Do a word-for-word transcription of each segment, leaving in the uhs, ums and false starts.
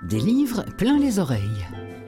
Des livres plein les oreilles.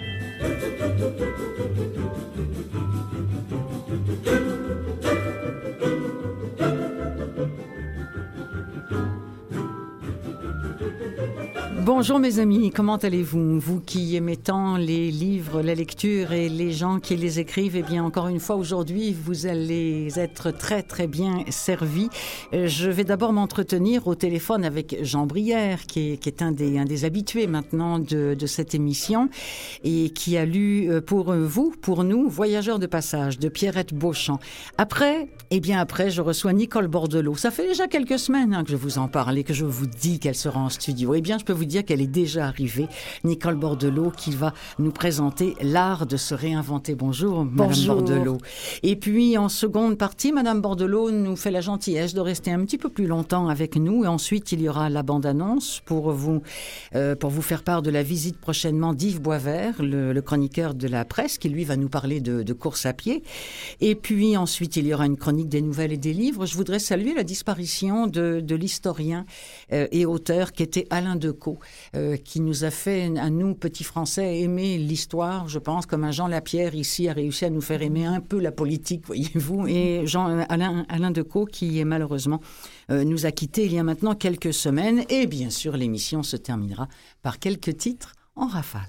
Bonjour mes amis, comment allez-vous? Vous qui aimez tant les livres, la lecture et les gens qui les écrivent, eh bien encore une fois aujourd'hui, vous allez être très très bien servis. Je vais d'abord m'entretenir au téléphone avec Jean Brière, qui est, qui est un, des, un des habitués maintenant de, de cette émission et qui a lu pour vous, pour nous, Voyageurs de passage de Pierrette Beauchamp. Après, eh bien après, je reçois Nicole Bordelot. Ça fait déjà quelques semaines hein, que je vous en parle et que je vous dis qu'elle sera en studio. Eh bien, je peux vous dire qu'elle est déjà arrivée, Nicole Bordelot, qui va nous présenter l'art de se réinventer. Bonjour, Bonjour. Madame Bordelot. Et puis, en seconde partie, Madame Bordelot nous fait la gentillesse de rester un petit peu plus longtemps avec nous. Et ensuite, il y aura la bande-annonce pour vous, euh, pour vous faire part de la visite prochainement d'Yves Boisvert, le, le chroniqueur de la presse, qui lui va nous parler de, de course à pied. Et puis, ensuite, il y aura une chronique des nouvelles et des livres. Je voudrais saluer la disparition de, de l'historien euh, et auteur qui était Alain Decaux. Euh, qui nous a fait, à nous, petits Français, aimer l'histoire, je pense, comme un Jean Lapierre, ici, a réussi à nous faire aimer un peu la politique, voyez-vous. Et Jean, Alain, Alain Decaux, qui, malheureusement, euh, nous a quittés il y a maintenant quelques semaines. Et bien sûr, l'émission se terminera par quelques titres en rafale.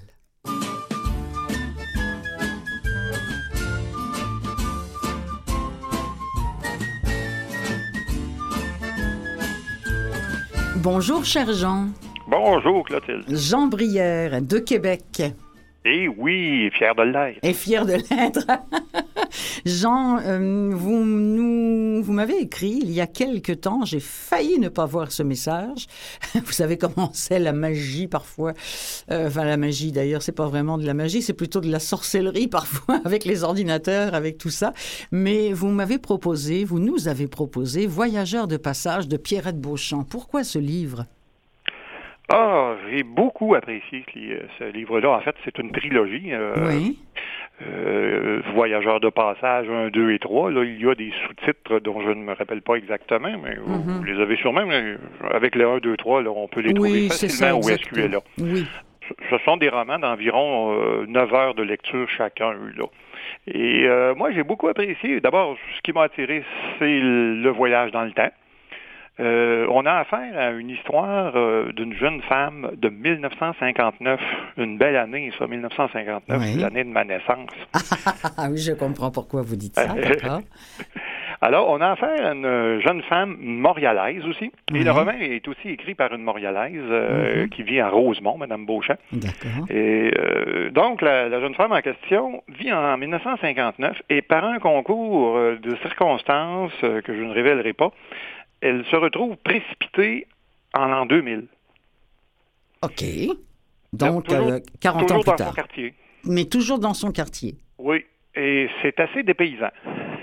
Bonjour, cher Jean. Bonjour, Clotilde. Jean Brière, de Québec. Eh oui, fier de l'être. Et fier de l'être. Jean, euh, vous, nous, vous m'avez écrit il y a quelque temps, j'ai failli ne pas voir ce message. Vous savez comment c'est la magie parfois. Euh, enfin, la magie d'ailleurs, c'est pas vraiment de la magie, c'est plutôt de la sorcellerie parfois avec les ordinateurs, avec tout ça. Mais vous m'avez proposé, vous nous avez proposé Voyageurs de passage de Pierrette Beauchamp. Pourquoi ce livre? Ah, j'ai beaucoup apprécié ce livre-là. En fait, c'est une trilogie. Euh, oui. Euh, Voyageurs de passage un, deux et trois. Là, il y a des sous-titres dont je ne me rappelle pas exactement, mais vous, mm-hmm. vous les avez sûrement. Mais avec les un, deux, trois, là, on peut les trouver oui, facilement ça, au S Q L A. Oui. Ce sont des romans d'environ euh, neuf heures de lecture chacun, là. Et euh, moi, j'ai beaucoup apprécié. D'abord, ce qui m'a attiré, c'est le voyage dans le temps. Euh, on a affaire à une histoire euh, d'une jeune femme de mille neuf cent cinquante-neuf, une belle année, ça, mille neuf cent cinquante-neuf, oui. C'est l'année de ma naissance. Ah oui, je comprends pourquoi vous dites ça, d'accord. Alors, on a affaire à une jeune femme montréalaise aussi, et oui. Le roman est aussi écrit par une montréalaise euh, mm-hmm. qui vit à Rosemont, Mme Beauchamp. D'accord. Et euh, donc, la, la jeune femme en question vit en mille neuf cent cinquante-neuf, et par un concours de circonstances euh, que je ne révélerai pas, elle se retrouve précipitée en l'an deux mille. OK. Donc, toujours, euh, quarante ans plus dans tard. Son quartier. Mais toujours dans son quartier. Oui, et c'est assez dépaysant.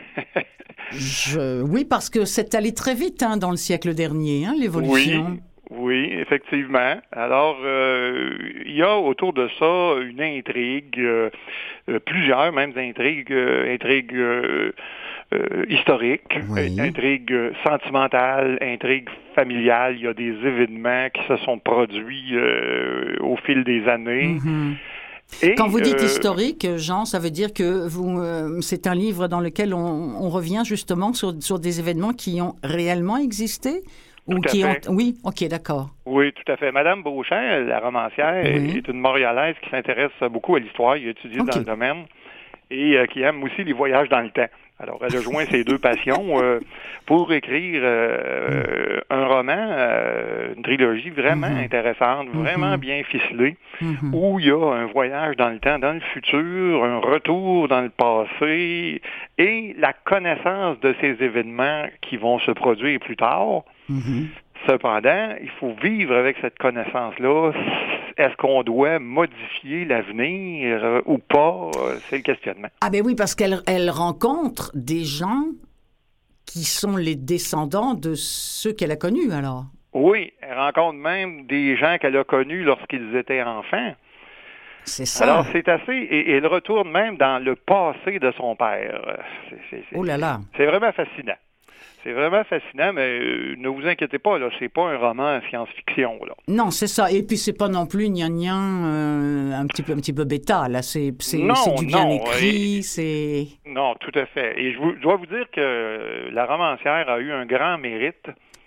Je... Oui, parce que c'est allé très vite hein, dans le siècle dernier, hein, l'évolution. Oui. Oui, effectivement. Alors, euh, il y a autour de ça une intrigue, euh, euh, plusieurs même intrigues, euh, intrigues euh, euh, historiques, oui. intrigues sentimentales, intrigues familiales. Il y a des événements qui se sont produits euh, au fil des années. Mm-hmm. Et, Quand vous dites euh, historique, Jean, ça veut dire que vous, euh, c'est un livre dans lequel on, on revient justement sur, sur des événements qui ont réellement existé? Ou qui ont... Oui, OK, d'accord. Oui, tout à fait. Madame Beauchamp, la romancière, oui. est une Montréalaise qui s'intéresse beaucoup à l'histoire, qui a étudié okay. dans le domaine et euh, qui aime aussi les voyages dans le temps. Alors, elle a joint ces deux passions euh, pour écrire euh, un roman, euh, une trilogie vraiment mm-hmm. intéressante, vraiment mm-hmm. bien ficelée, mm-hmm. où il y a un voyage dans le temps, dans le futur, un retour dans le passé et la connaissance de ces événements qui vont se produire plus tard. Mm-hmm. Cependant, il faut vivre avec cette connaissance-là. Est-ce qu'on doit modifier l'avenir euh, ou pas? C'est le questionnement. Ah ben oui, parce qu'elle elle rencontre des gens qui sont les descendants de ceux qu'elle a connus, alors. Oui, elle rencontre même des gens qu'elle a connus lorsqu'ils étaient enfants. C'est ça. Alors, c'est assez... Et, et elle retourne même dans le passé de son père. C'est, c'est, c'est, oh là là. C'est vraiment fascinant. c'est vraiment fascinant, mais euh, ne vous inquiétez pas, là, c'est pas un roman science-fiction, là. Non, c'est ça. Et puis c'est pas non plus gnangnan, euh, un petit peu, un petit peu bêta, là. C'est, c'est, non, c'est du bien non, écrit, et, c'est... Non, tout à fait. Et je, vous, je dois vous dire que la romancière a eu un grand mérite,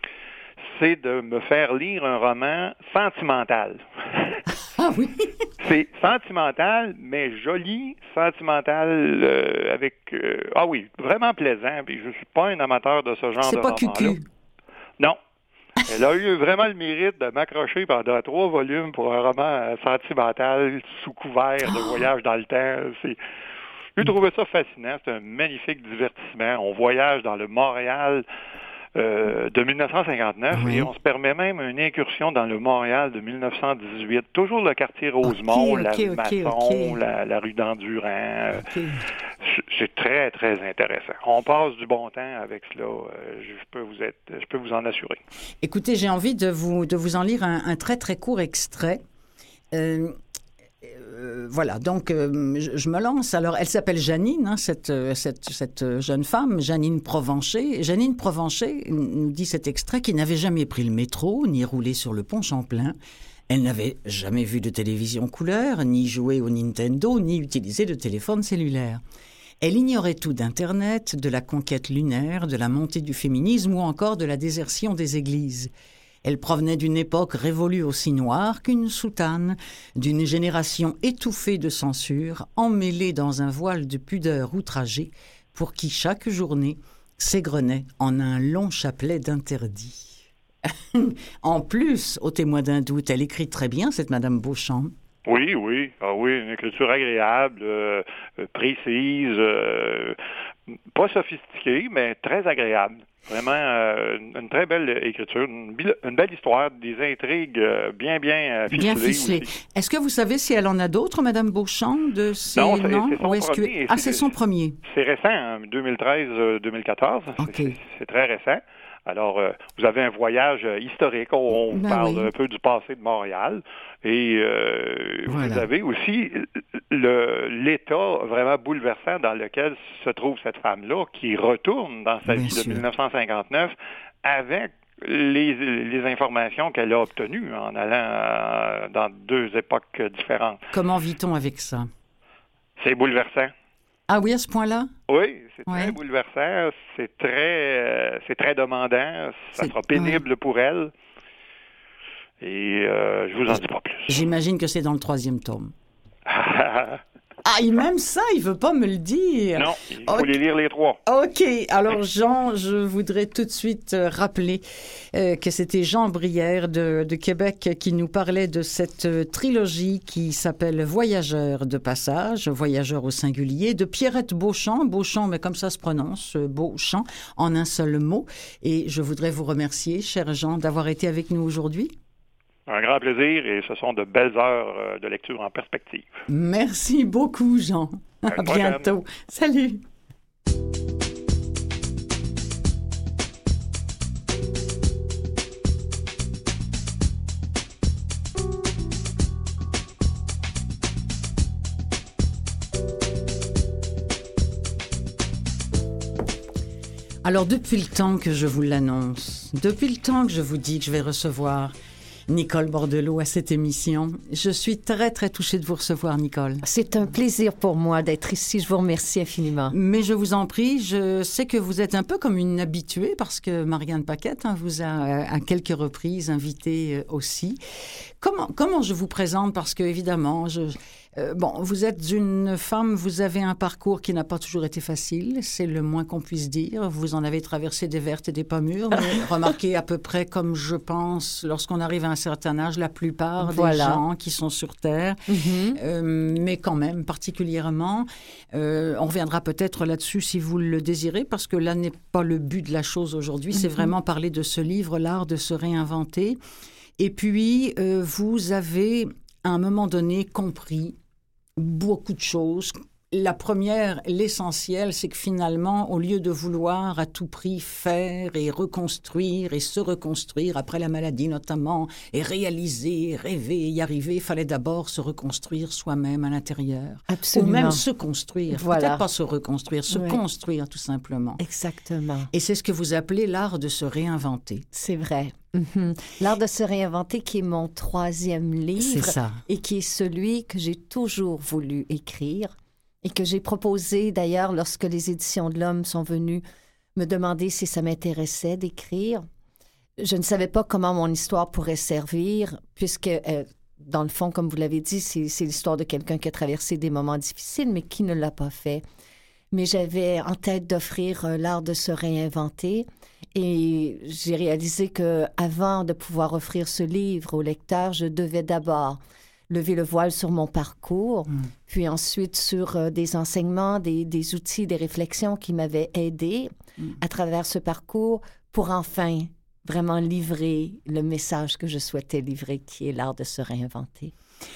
c'est de me faire lire un roman sentimental. Ah oui? C'est sentimental, mais joli, sentimental, euh, avec... Euh, ah oui, vraiment plaisant. Puis je suis pas un amateur de ce genre c'est de pas roman-là. cucu. Non. Elle a eu vraiment le mérite de m'accrocher pendant trois volumes pour un roman sentimental sous couvert de voyage dans le temps. C'est... J'ai trouvé ça fascinant. C'est un magnifique divertissement. On voyage dans le Montréal euh, de dix-neuf cent cinquante-neuf oui. et on se permet même une incursion dans le Montréal de dix-neuf cent dix-huit. Toujours le quartier Rosemont, okay, okay, la rue okay, Masson, okay. La, la rue d'Endurant. Okay. C'est très, très intéressant. On passe du bon temps avec cela. Je peux vous être, je peux vous en assurer. Écoutez, j'ai envie de vous, de vous en lire un, un très, très court extrait. Euh, euh, voilà, donc euh, je, je me lance. Alors, elle s'appelle Janine, hein, cette, cette, cette jeune femme, Janine Provencher. Janine Provencher nous dit cet extrait qui n'avait jamais pris le métro, ni roulé sur le pont Champlain. Elle n'avait jamais vu de télévision couleur, ni joué au Nintendo, ni utilisé de téléphone cellulaire. Elle ignorait tout d'Internet, de la conquête lunaire, de la montée du féminisme ou encore de la désertion des églises. Elle provenait d'une époque révolue aussi noire qu'une soutane, d'une génération étouffée de censure, emmêlée dans un voile de pudeur outragée, pour qui chaque journée s'égrenait en un long chapelet d'interdits. En plus, au témoin d'un doute, elle écrit très bien, cette Madame Beauchamp. Oui, oui, ah oui, une écriture agréable, euh, précise, euh, pas sophistiquée, mais très agréable. Vraiment, euh, une très belle écriture, une, une belle histoire, des intrigues euh, bien, bien euh, ficelées. Bien ficelées. Est-ce que vous savez si elle en a d'autres, Madame Beauchamp, de ces non, c'est, noms? c'est son Ou est-ce premier. Que... Ah, c'est son premier. C'est récent, hein, deux mille treize deux mille quatorze. Okay. C'est, c'est très récent. Alors, euh, vous avez un voyage euh, historique. On, on ben parle oui. un peu du passé de Montréal. Et euh, voilà. Vous avez aussi le, l'état vraiment bouleversant dans lequel se trouve cette femme-là, qui retourne dans sa Bien vie sûr. de dix-neuf cent cinquante-neuf avec les, les informations qu'elle a obtenues en allant euh, dans deux époques différentes. Comment vit-on avec ça? C'est bouleversant. Ah oui, à ce point-là? Oui, c'est ouais. très bouleversant, c'est très, euh, c'est très demandant, ça c'est... sera pénible ouais. pour elle. Et euh, je vous en dis pas plus. J'imagine que c'est dans le troisième tome. Ah, il même ça, il veut pas me le dire. Non, il faut okay. les lire les trois. OK. Alors, Jean, je voudrais tout de suite rappeler euh, que c'était Jean Brière de, de Québec qui nous parlait de cette trilogie qui s'appelle Voyageurs de passage, Voyageurs au singulier, de Pierrette Beauchamp. Beauchamp, mais comme ça se prononce, Beauchamp, en un seul mot. Et je voudrais vous remercier, cher Jean, d'avoir été avec nous aujourd'hui. Un grand plaisir et ce sont de belles heures de lecture en perspective. Merci beaucoup, Jean. À, à bientôt. Salut. Alors, depuis le temps que je vous l'annonce, depuis le temps que je vous dis que je vais recevoir Nicole Bordelot à cette émission. Je suis très, très touchée de vous recevoir, Nicole. C'est un plaisir pour moi d'être ici. Je vous remercie infiniment. Mais je vous en prie, je sais que vous êtes un peu comme une habituée parce que Marianne Paquette hein, vous a à quelques reprises invité aussi. Comment, comment je vous présente? Parce que, évidemment, je... Euh, bon, vous êtes une femme, vous avez un parcours qui n'a pas toujours été facile, c'est le moins qu'on puisse dire. Vous en avez traversé des vertes et des pas mûres, mais remarquez à peu près comme je pense, lorsqu'on arrive à un certain âge, la plupart voilà. des gens qui sont sur Terre, mm-hmm. euh, mais quand même particulièrement. Euh, on reviendra peut-être là-dessus si vous le désirez, parce que là n'est pas le but de la chose aujourd'hui, mm-hmm. c'est vraiment parler de ce livre, L'art de se réinventer. Et puis, euh, vous avez à un moment donné compris beaucoup de choses La première, l'essentiel, c'est que finalement, au lieu de vouloir à tout prix faire et reconstruire et se reconstruire après la maladie notamment, et réaliser, rêver, y arriver, il fallait d'abord se reconstruire soi-même à l'intérieur. Absolument. Ou même se construire. Voilà. Peut-être pas se reconstruire, se Oui. construire tout simplement. Exactement. Et c'est ce que vous appelez l'art de se réinventer. C'est vrai. Mm-hmm. L'art de se réinventer, qui est mon troisième livre. C'est ça. Et qui est celui que j'ai toujours voulu écrire. Et que j'ai proposé, d'ailleurs, lorsque les Éditions de l'Homme sont venues me demander si ça m'intéressait d'écrire. Je ne savais pas comment mon histoire pourrait servir, puisque, euh, dans le fond, comme vous l'avez dit, c'est, c'est l'histoire de quelqu'un qui a traversé des moments difficiles, mais qui ne l'a pas fait. Mais j'avais en tête d'offrir euh, l'art de se réinventer. Et j'ai réalisé qu'avant de pouvoir offrir ce livre au lecteur, je devais d'abord lever le voile sur mon parcours, mmh. puis ensuite sur euh, des enseignements, des, des outils, des réflexions qui m'avaient aidé mmh. à travers ce parcours pour enfin vraiment livrer le message que je souhaitais livrer, qui est l'art de se réinventer.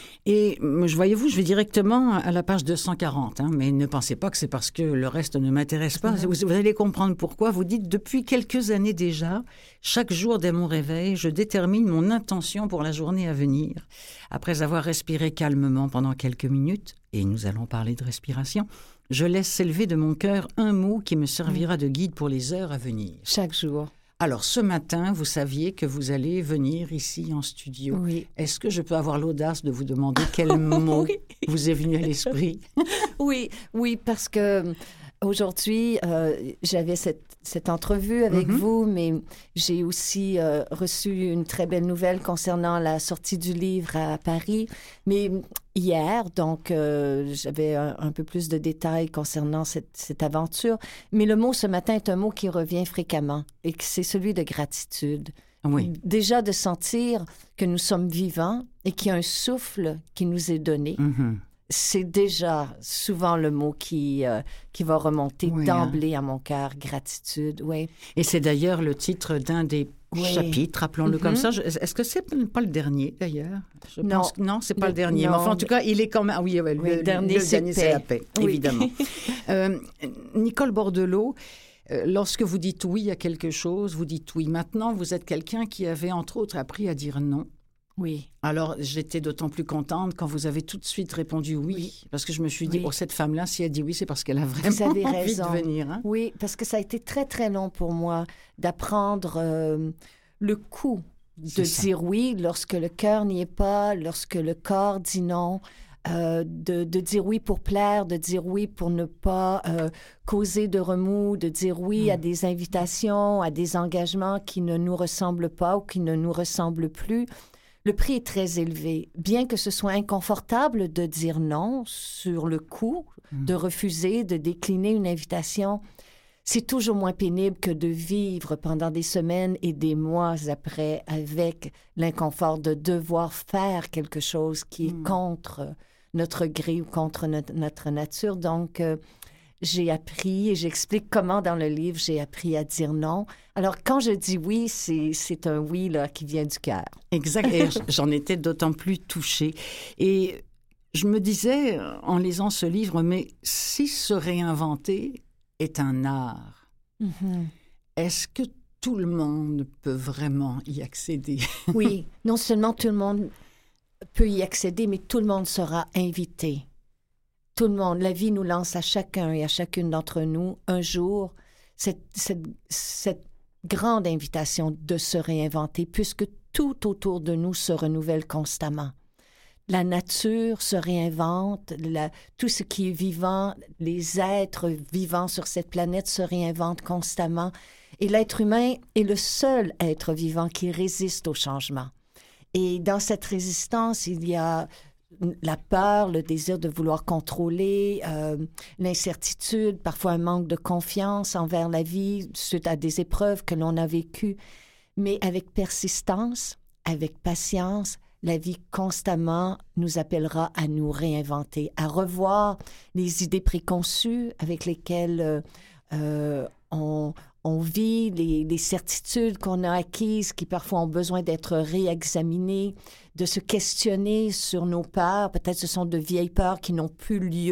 Et je voyez-vous, je vais directement à la page deux cent quarante, hein, mais ne pensez pas que c'est parce que le reste ne m'intéresse pas. Vous, vous allez comprendre pourquoi. Vous dites, depuis quelques années déjà, chaque jour dès mon réveil, je détermine mon intention pour la journée à venir. Après avoir respiré calmement pendant quelques minutes, et nous allons parler de respiration, je laisse s'élever de mon cœur un mot qui me servira de guide pour les heures à venir. Chaque jour. Alors, ce matin, vous saviez que vous allez venir ici en studio. Oui. Est-ce que je peux avoir l'audace de vous demander quel mot oui. vous est venu à l'esprit? Oui, oui, parce que aujourd'hui, euh, j'avais cette, cette entrevue avec mm-hmm. vous, mais j'ai aussi euh, reçu une très belle nouvelle concernant la sortie du livre à Paris. Mais hier, donc, euh, j'avais un, un peu plus de détails concernant cette, cette aventure. Mais le mot ce matin est un mot qui revient fréquemment et que c'est celui de gratitude. Oui. Déjà de sentir que nous sommes vivants et qu'il y a un souffle qui nous est donné. Mm-hmm. C'est déjà souvent le mot qui, euh, qui va remonter oui, d'emblée hein. à mon cœur, gratitude, oui. Et c'est d'ailleurs le titre d'un des oui. chapitres, appelons-le mm-hmm. comme ça. Je, est-ce que c'est pas le dernier, d'ailleurs? Je non. Pense que, non, c'est pas le, le dernier. Non, mais enfin, en tout cas, il est quand même... Ah oui, ouais, oui, le, le dernier, le c'est, dernier c'est la paix, oui. évidemment. euh, Nicole Bordelot, euh, lorsque vous dites oui à quelque chose, vous dites oui. Maintenant, vous êtes quelqu'un qui avait, entre autres, appris à dire non. Oui. Alors, j'étais d'autant plus contente quand vous avez tout de suite répondu oui, oui. parce que je me suis dit, oui. oh, cette femme-là, si elle dit oui, c'est parce qu'elle a vraiment vous avez envie raison. de venir. Hein? Oui, parce que ça a été très, très long pour moi d'apprendre euh, le coup de dire oui lorsque le cœur n'y est pas, lorsque le corps dit non, euh, de, de dire oui pour plaire, de dire oui pour ne pas euh, causer de remous, de dire oui mmh. à des invitations, à des engagements qui ne nous ressemblent pas ou qui ne nous ressemblent plus. Le prix est très élevé. Bien que ce soit inconfortable de dire non sur le coup, mmh. de refuser, de décliner une invitation, c'est toujours moins pénible que de vivre pendant des semaines et des mois après avec l'inconfort de devoir faire quelque chose qui est mmh. contre notre gré ou contre notre, notre nature. Donc, euh, j'ai appris et j'explique comment dans le livre j'ai appris à dire non. Alors, quand je dis oui, c'est, c'est un oui là, qui vient du cœur. Exact. Et j'en étais d'autant plus touchée. Et je me disais, en lisant ce livre, mais si se réinventer est un art, mm-hmm. est-ce que tout le monde peut vraiment y accéder? Oui, non seulement tout le monde peut y accéder, mais tout le monde sera invité. Tout le monde, la vie nous lance à chacun et à chacune d'entre nous un jour cette, cette, cette grande invitation de se réinventer, puisque tout autour de nous se renouvelle constamment. La nature se réinvente, la, tout ce qui est vivant, les êtres vivants sur cette planète se réinventent constamment. Et l'être humain est le seul être vivant qui résiste au changement. Et dans cette résistance, il y a la peur, le désir de vouloir contrôler, euh, l'incertitude, parfois un manque de confiance envers la vie suite à des épreuves que l'on a vécues. Mais avec persistance, avec patience, la vie constamment nous appellera à nous réinventer, à revoir les idées préconçues avec lesquelles euh, on, on vit, les, les certitudes qu'on a acquises qui parfois ont besoin d'être réexaminées, de se questionner sur nos peurs. Peut-être ce sont de vieilles peurs qui n'ont plus lieu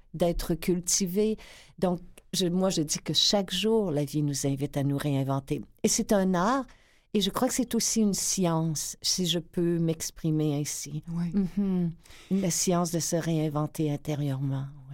d'être cultivé. Donc, je, moi, je dis que chaque jour, la vie nous invite à nous réinventer. Et c'est un art, et je crois que c'est aussi une science, si je peux m'exprimer ainsi. Oui. Mm-hmm. La science de se réinventer intérieurement, oui.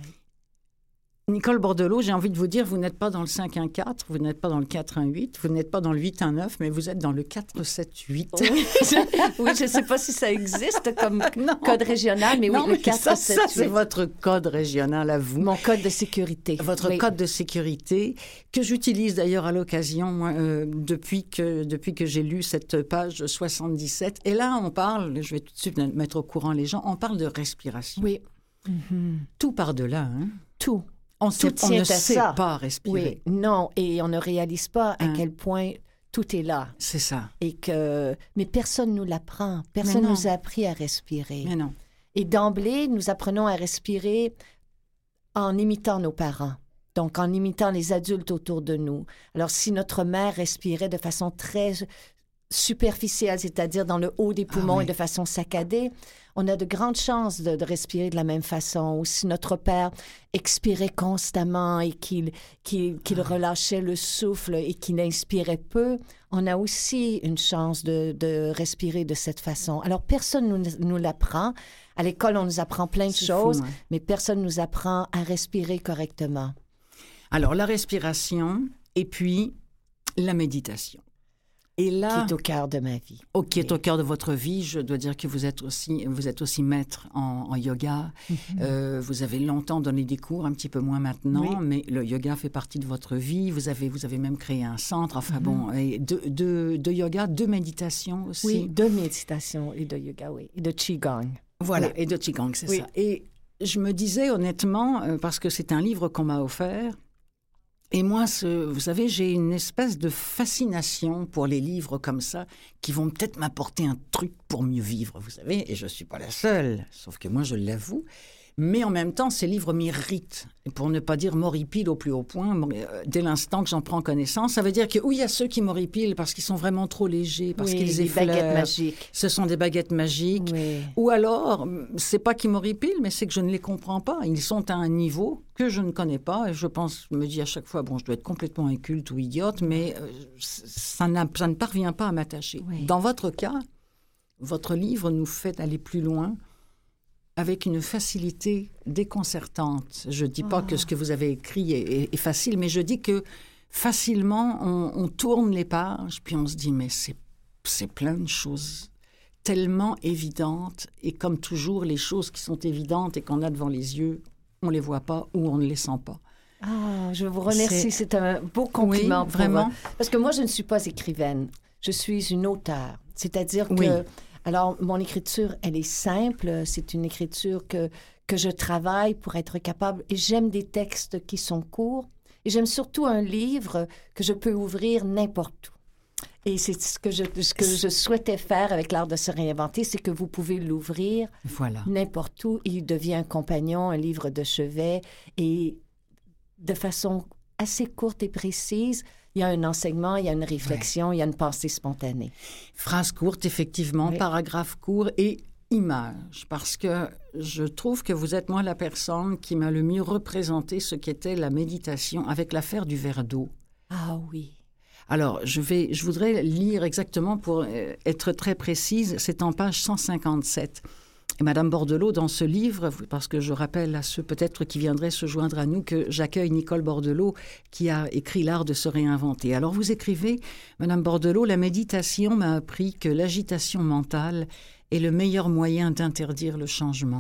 Nicole Bordelot, j'ai envie de vous dire, vous n'êtes pas dans le cinq un quatre, vous n'êtes pas dans le quatre un huit, vous n'êtes pas dans le huit un neuf, mais vous êtes dans le quatre sept huit. Oui, je, oui, je ne sais pas si ça existe comme non. code régional, mais non, oui, le quatre sept huit. Ça, c'est votre code régional à vous. Mon code de sécurité. Votre oui. code de sécurité, que j'utilise d'ailleurs à l'occasion moi, euh, depuis que, depuis que j'ai lu cette page soixante-dix-sept. Et là, on parle, je vais tout de suite mettre au courant les gens, on parle de respiration. Oui. Mm-hmm. Tout par-delà, hein? Tout. On, sait, on ne sait ça. pas respirer. Oui, non, et on ne réalise pas à hein? quel point tout est là. C'est ça. Et que, mais personne nous l'apprend. Personne ne nous a appris à respirer. Mais non. Et d'emblée, nous apprenons à respirer en imitant nos parents. Donc, en imitant les adultes autour de nous. Alors, si notre mère respirait de façon très superficielle, c'est-à-dire dans le haut des poumons ah, oui. et de façon saccadée, on a de grandes chances de, de respirer de la même façon. Ou si notre père expirait constamment et qu'il, qu'il, qu'il ah. relâchait le souffle et qu'il inspirait peu, on a aussi une chance de, de respirer de cette façon. Alors, personne ne nous, nous l'apprend. À l'école, on nous apprend plein de C'est choses, fou, hein? Mais personne ne nous apprend à respirer correctement. Alors, la respiration et puis la méditation. Et là, qui est au cœur de ma vie. Oh, qui est au cœur de votre vie. Je dois dire que vous êtes aussi, vous êtes aussi maître en, en yoga. Mm-hmm. Euh, vous avez longtemps donné des cours, un petit peu moins maintenant, oui. mais le yoga fait partie de votre vie. Vous avez, vous avez même créé un centre. Enfin mm-hmm. bon, et de, de, de yoga, de méditation aussi. Oui, de méditation et de yoga, oui, et de qigong. Voilà, oui. et de qigong, c'est oui. ça. Et je me disais honnêtement, euh, parce que c'est un livre qu'on m'a offert. Et moi, ce, vous savez, j'ai une espèce de fascination pour les livres comme ça, qui vont peut-être m'apporter un truc pour mieux vivre, vous savez, et je ne suis pas la seule, sauf que moi, je l'avoue. Mais en même temps, ces livres m'irritent, et pour ne pas dire m'horripilent au plus haut point, dès l'instant que j'en prends connaissance. Ça veut dire que oui, il y a ceux qui m'horripilent parce qu'ils sont vraiment trop légers, parce oui, qu'ils effleurent. Des baguettes magiques. Ce sont des baguettes magiques. Oui. Ou alors, c'est pas qu'ils m'horripilent, mais c'est que je ne les comprends pas. Ils sont à un niveau que je ne connais pas, et je pense, me dis à chaque fois, bon, je dois être complètement inculte ou idiote, mais euh, ça, n'a, ça ne parvient pas à m'attacher. Oui. Dans votre cas, votre livre nous fait aller plus loin, avec une facilité déconcertante. Je ne dis pas oh. que ce que vous avez écrit est, est, est facile, mais je dis que facilement, on, on tourne les pages, puis on se dit, mais c'est, c'est plein de choses tellement évidentes, et comme toujours, les choses qui sont évidentes et qu'on a devant les yeux, on ne les voit pas ou on ne les sent pas. Ah, je vous remercie, c'est, c'est un beau compliment. Oui, vraiment. Pour, parce que moi, je ne suis pas écrivaine, je suis une auteure. C'est-à-dire oui. que... Alors, mon écriture, elle est simple. C'est une écriture que, que je travaille pour être capable. Et j'aime des textes qui sont courts. Et j'aime surtout un livre que je peux ouvrir n'importe où. Et c'est ce que je, ce que je souhaitais faire avec l'art de se réinventer, c'est que vous pouvez l'ouvrir voilà. n'importe où. Il devient un compagnon, un livre de chevet. Et de façon assez courte et précise, il y a un enseignement, il y a une réflexion, ouais. il y a une pensée spontanée. Phrase courte, effectivement, oui. paragraphe court et image. Parce que je trouve que vous êtes, moi, la personne qui m'a le mieux représenté ce qu'était la méditation avec l'affaire du verre d'eau. Ah oui. Alors, je, vais, je voudrais lire exactement pour être très précise. C'est en page cent cinquante-sept. Et Madame Bordelot, dans ce livre, parce que je rappelle à ceux peut-être qui viendraient se joindre à nous que j'accueille Nicole Bordelot qui a écrit L'art de se réinventer. Alors vous écrivez, Madame Bordelot, la méditation m'a appris que l'agitation mentale est le meilleur moyen d'interdire le changement.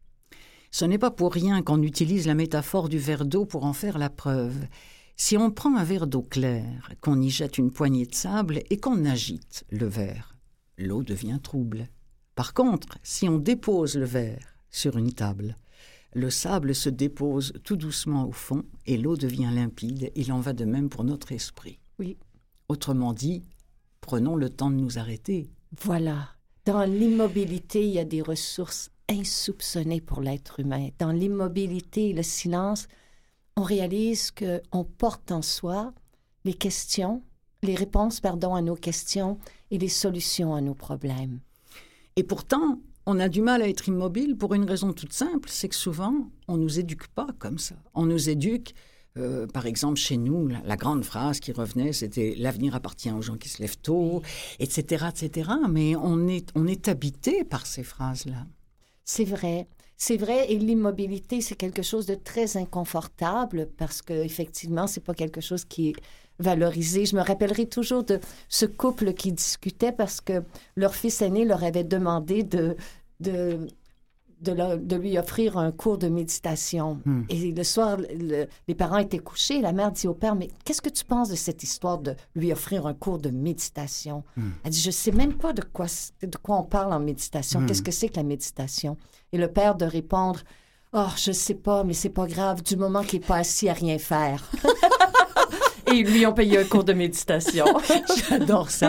Ce n'est pas pour rien qu'on utilise la métaphore du verre d'eau pour en faire la preuve. Si on prend un verre d'eau claire, qu'on y jette une poignée de sable et qu'on agite le verre, l'eau devient trouble. Par contre, si on dépose le verre sur une table, le sable se dépose tout doucement au fond et l'eau devient limpide. Il en va de même pour notre esprit. Oui. Autrement dit, prenons le temps de nous arrêter. Voilà. Dans l'immobilité, il y a des ressources insoupçonnées pour l'être humain. Dans l'immobilité et le silence, on réalise qu'on porte en soi les questions, les réponses, pardon, à nos questions et les solutions à nos problèmes. Et pourtant, on a du mal à être immobile pour une raison toute simple, c'est que souvent, on ne nous éduque pas comme ça. On nous éduque, euh, par exemple, chez nous, la, la grande phrase qui revenait, c'était « l'avenir appartient aux gens qui se lèvent tôt », et cetera, et cetera. Mais on est, on est habité par ces phrases-là. C'est vrai. C'est vrai, et l'immobilité, c'est quelque chose de très inconfortable parce qu'effectivement, c'est pas quelque chose qui est valorisé. Je me rappellerai toujours de ce couple qui discutait parce que leur fils aîné leur avait demandé de, de, de, leur, de lui offrir un cours de méditation. Mm. Et le soir, le, les parents étaient couchés. La mère dit au père, mais qu'est-ce que tu penses de cette histoire de lui offrir un cours de méditation? Mm. Elle dit, je sais même pas de quoi, de quoi on parle en méditation. Mm. Qu'est-ce que c'est que la méditation? Et le père de répondre, oh, je sais pas, mais c'est pas grave, du moment qu'il n'est pas assis à rien faire. Et ils lui ont payé un cours de méditation. J'adore ça.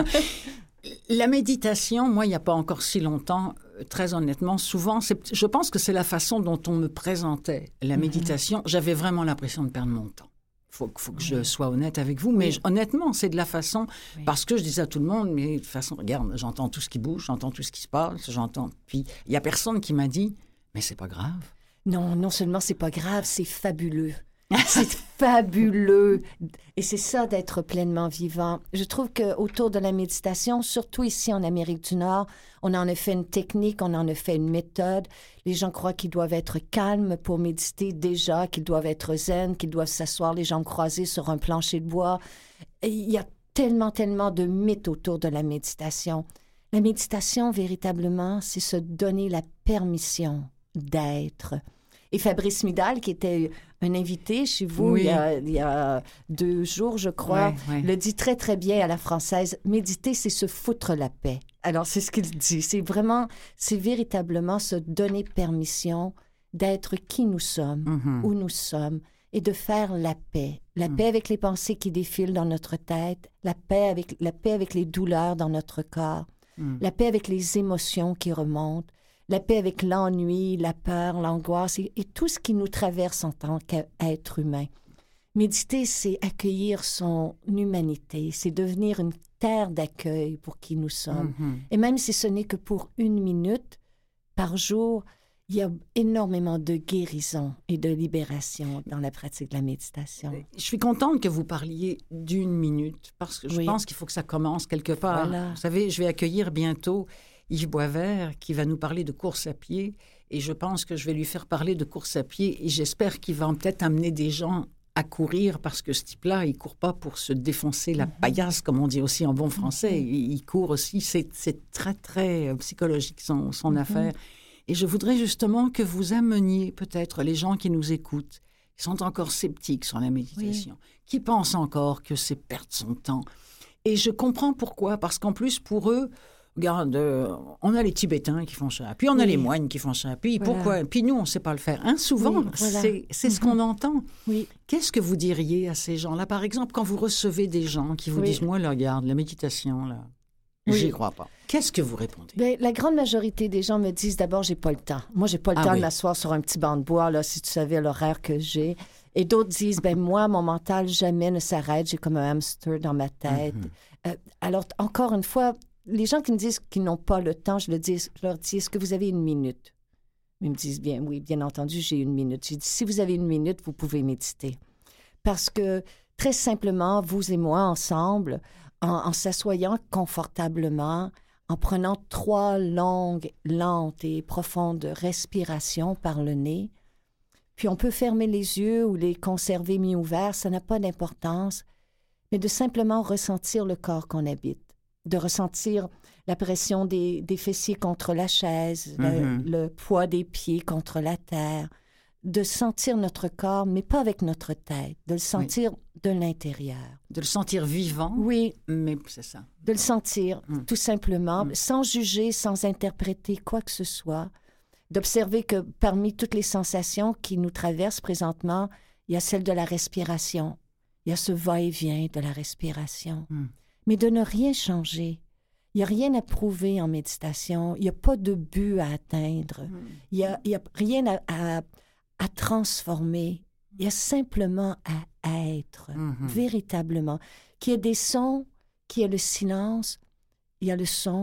La méditation, moi, il n'y a pas encore si longtemps, très honnêtement, souvent, c'est, je pense que c'est la façon dont on me présentait la méditation. Mm-hmm. J'avais vraiment l'impression de perdre mon temps. Il faut, faut que oui. je sois honnête avec vous. Mais oui. je, honnêtement, c'est de la façon... Oui. Parce que je disais à tout le monde, mais de toute façon, regarde, j'entends tout ce qui bouge, j'entends tout ce qui se passe, j'entends... Puis, il n'y a personne qui m'a dit, mais c'est pas grave. Non, non seulement c'est pas grave, c'est fabuleux. C'est fabuleux. Et c'est ça d'être pleinement vivant. Je trouve qu'autour de la méditation, surtout ici en Amérique du Nord, on en a fait une technique, on en a fait une méthode. Les gens croient qu'ils doivent être calmes pour méditer déjà, qu'ils doivent être zen, qu'ils doivent s'asseoir les jambes croisées sur un plancher de bois. Et il y a tellement, tellement de mythes autour de la méditation. La méditation, véritablement, c'est se donner la permission d'être. Et Fabrice Midal, qui était un invité chez vous oui. il, y a, il y a deux jours, je crois, ouais, ouais. le dit très, très bien à la française. Méditer, c'est se foutre la paix. Alors, c'est ce qu'il dit. C'est vraiment, c'est véritablement se donner permission d'être qui nous sommes, mm-hmm. où nous sommes, et de faire la paix. La mm. paix avec les pensées qui défilent dans notre tête, la paix avec, la paix avec les douleurs dans notre corps, mm. la paix avec les émotions qui remontent, la paix avec l'ennui, la peur, l'angoisse et, et tout ce qui nous traverse en tant qu'être humain. Méditer, c'est accueillir son humanité, c'est devenir une terre d'accueil pour qui nous sommes. Mm-hmm. Et même si ce n'est que pour une minute par jour, il y a énormément de guérison et de libération dans la pratique de la méditation. Je suis contente que vous parliez d'une minute parce que je oui. pense qu'il faut que ça commence quelque part. Voilà. Vous savez, je vais accueillir bientôt Yves Boisvert, qui va nous parler de course à pied. Et je pense que je vais lui faire parler de course à pied. Et j'espère qu'il va peut-être amener des gens à courir, parce que ce type-là, il ne court pas pour se défoncer la paillasse, comme on dit aussi en bon français. Il, il court aussi. C'est, c'est très, très psychologique, son, son mm-hmm. affaire. Et je voudrais justement que vous ameniez peut-être les gens qui nous écoutent, qui sont encore sceptiques sur la méditation, oui. qui pensent encore que c'est perdre son temps. Et je comprends pourquoi. Parce qu'en plus, pour eux... Regarde, euh, on a les Tibétains qui font ça, puis on a oui. les moines qui font ça, puis voilà. pourquoi? Puis nous, on ne sait pas le faire. Hein, souvent, oui, voilà. c'est, c'est mm-hmm. ce qu'on entend. Oui. Qu'est-ce que vous diriez à ces gens-là? Par exemple, quand vous recevez des gens qui vous oui. disent, moi, là, regarde, la méditation, là, oui. j'y crois pas. Qu'est-ce que vous répondez? Bien, la grande majorité des gens me disent, d'abord, j'ai pas le temps. Moi, j'ai pas le ah, temps oui. de m'asseoir sur un petit banc de bois, là, si tu savais l'horaire que j'ai. Et d'autres disent, ben moi, mon mental jamais ne s'arrête, j'ai comme un hamster dans ma tête. Mm-hmm. Euh, alors, encore une fois, les gens qui me disent qu'ils n'ont pas le temps, je, le dis, je leur dis, est-ce que vous avez une minute? Ils me disent, bien, oui, bien entendu, j'ai une minute. J'ai dit, si vous avez une minute, vous pouvez méditer. Parce que, très simplement, vous et moi, ensemble, en, en s'assoyant confortablement, en prenant trois longues, lentes et profondes respirations par le nez, puis on peut fermer les yeux ou les conserver mi-ouverts, ça n'a pas d'importance, mais de simplement ressentir le corps qu'on habite, de ressentir la pression des, des fessiers contre la chaise, mm-hmm. le, le poids des pieds contre la terre, de sentir notre corps, mais pas avec notre tête, de le sentir oui. de l'intérieur. De le sentir vivant. Oui. Mais c'est ça. De le sentir, mm. tout simplement, mm. sans juger, sans interpréter quoi que ce soit, d'observer que parmi toutes les sensations qui nous traversent présentement, il y a celle de la respiration, il y a ce va-et-vient de la respiration. Mm. Mais de ne rien changer. Il n'y a rien à prouver en méditation. Il n'y a pas de but à atteindre. Mm. Il n'y a, il y a rien à, à, à transformer. Il y a simplement à être, mm-hmm. véritablement. Qu'il y ait des sons, qu'il y ait le silence, il y a le son,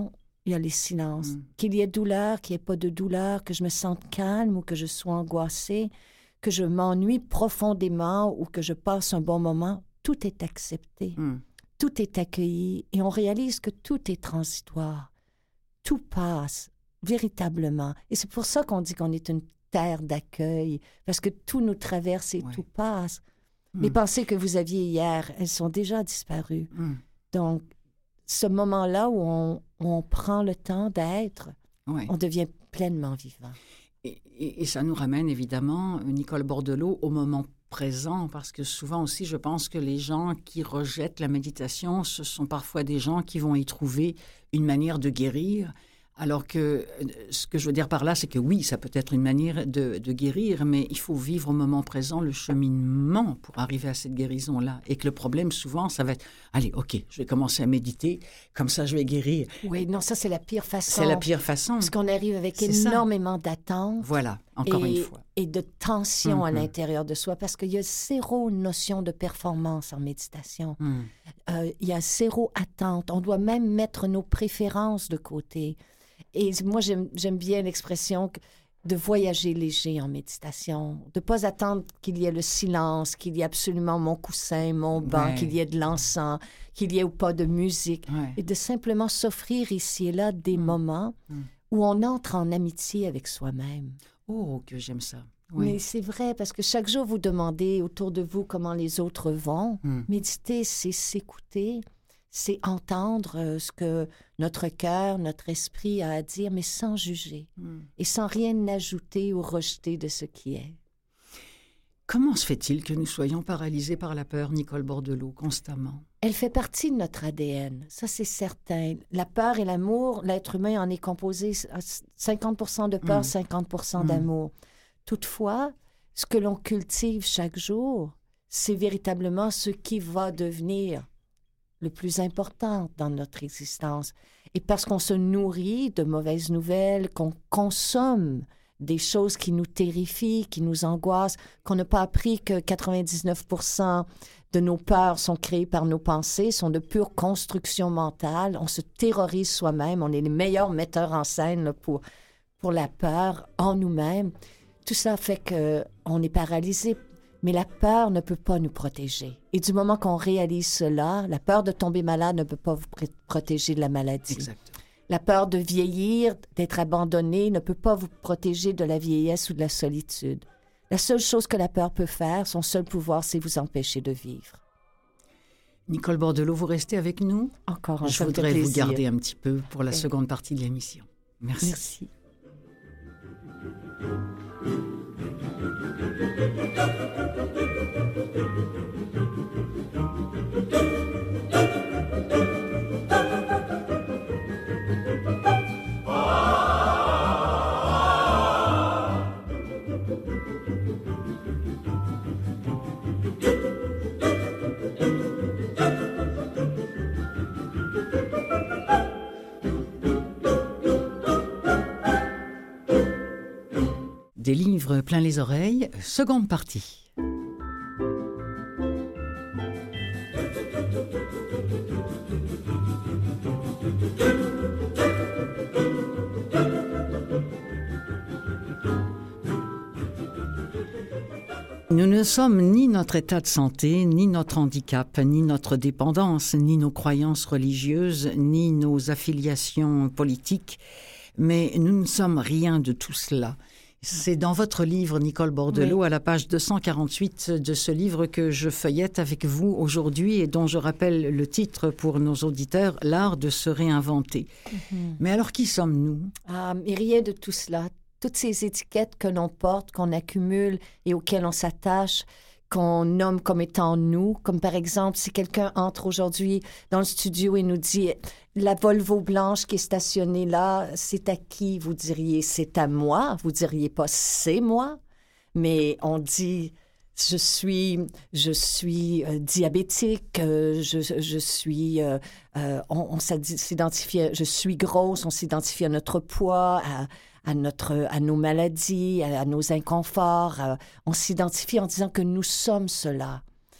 il y a les silences. Mm. Qu'il y ait douleur, qu'il n'y ait pas de douleur, que je me sente calme ou que je sois angoissée, que je m'ennuie profondément ou que je passe un bon moment, tout est accepté. Mm. Tout est accueilli et on réalise que tout est transitoire. Tout passe, véritablement. Et c'est pour ça qu'on dit qu'on est une terre d'accueil, parce que tout nous traverse et Ouais. tout passe. Mm. Les pensées que vous aviez hier, elles sont déjà disparues. Mm. Donc, ce moment-là où on, où on prend le temps d'être, Ouais. on devient pleinement vivant. Et, et- et ça nous ramène évidemment, Nicole Bordelot, au moment présent, parce que souvent aussi, je pense que les gens qui rejettent la méditation, ce sont parfois des gens qui vont y trouver une manière de guérir, alors que euh, ce que je veux dire par là, c'est que oui, ça peut être une manière de, de guérir, mais il faut vivre au moment présent le cheminement pour arriver à cette guérison-là. Et que le problème, souvent, ça va être, allez, OK, je vais commencer à méditer, comme ça je vais guérir. Oui, non, ça, c'est la pire façon. C'est la pire façon. Parce qu'on arrive avec C'est ça. énormément d'attentes. Voilà, encore et, une fois. et de tension à Mhm. l'intérieur de soi, parce qu'il y a zéro notion de performance en méditation. Hmm. Euh, il y a zéro attente. On doit même mettre nos préférences de côté. Et moi, j'aime, j'aime bien l'expression que- de voyager léger en méditation, de ne pas attendre qu'il y ait le silence, qu'il y ait absolument mon coussin, mon banc, Ouais. qu'il y ait de l'encens, qu'il y ait ou pas de musique, Ouais. et de simplement s'offrir ici et là des moments Mm. où on entre en amitié avec soi-même. Oh, que j'aime ça. Oui. Mais c'est vrai, parce que chaque jour, vous demandez autour de vous comment les autres vont. Mm. Méditer, c'est s'écouter, c'est entendre euh, ce que notre cœur, notre esprit a à dire, mais sans juger Mm. et sans rien ajouter ou rejeter de ce qui est. Comment se fait-il que nous soyons paralysés par la peur, Nicole Bordelot, constamment? Elle fait partie de notre A D N, ça c'est certain. La peur et l'amour, l'être humain en est composé à cinquante pour cent de peur, Mm. cinquante pour cent Mm. d'amour. Toutefois, ce que l'on cultive chaque jour, c'est véritablement ce qui va devenir le plus important dans notre existence. Et parce qu'on se nourrit de mauvaises nouvelles, qu'on consomme des choses qui nous terrifient, qui nous angoissent, qu'on n'a pas appris que quatre-vingt-dix-neuf pour cent de nos peurs sont créées par nos pensées, sont de pure construction mentale. On se terrorise soi-même. On est les meilleurs metteurs en scène là, pour, pour la peur en nous-mêmes. Tout ça fait qu'on est paralysé. Mais la peur ne peut pas nous protéger. Et du moment qu'on réalise cela, la peur de tomber malade ne peut pas vous pr- protéger de la maladie. Exact. La peur de vieillir, d'être abandonné, ne peut pas vous protéger de la vieillesse ou de la solitude. La seule chose que la peur peut faire, son seul pouvoir, c'est vous empêcher de vivre. Nicole Bordelot, vous restez avec nous? Encore un Je peu de voudrais vous plaisir. garder un petit peu pour la Oui. seconde partie de l'émission. Merci. Merci. Des livres plein les oreilles, seconde partie. Nous ne sommes ni notre état de santé, ni notre handicap, ni notre dépendance, ni nos croyances religieuses, ni nos affiliations politiques, mais nous ne sommes rien de tout cela. C'est dans votre livre, Nicole Bordelot, Oui. à la page deux cent quarante-huit de ce livre que je feuillette avec vous aujourd'hui et dont je rappelle le titre pour nos auditeurs, « L'art de se réinventer ». Mais alors, qui sommes-nous? Ah, mais rien de tout cela. Toutes ces étiquettes que l'on porte, qu'on accumule et auxquelles on s'attache, qu'on nomme comme étant nous, comme par exemple, si quelqu'un entre aujourd'hui dans le studio et nous dit « La Volvo blanche qui est stationnée là, c'est à qui ?» Vous diriez « C'est à moi ». Vous diriez pas « C'est moi ». Mais on dit « Je suis, je suis euh, diabétique, euh, je, je suis... euh, euh, on, on s'identifie, à- je suis grosse, on s'identifie à notre poids, à, à, notre, à nos maladies, à, à nos inconforts. à- on s'identifie en disant que nous sommes cela.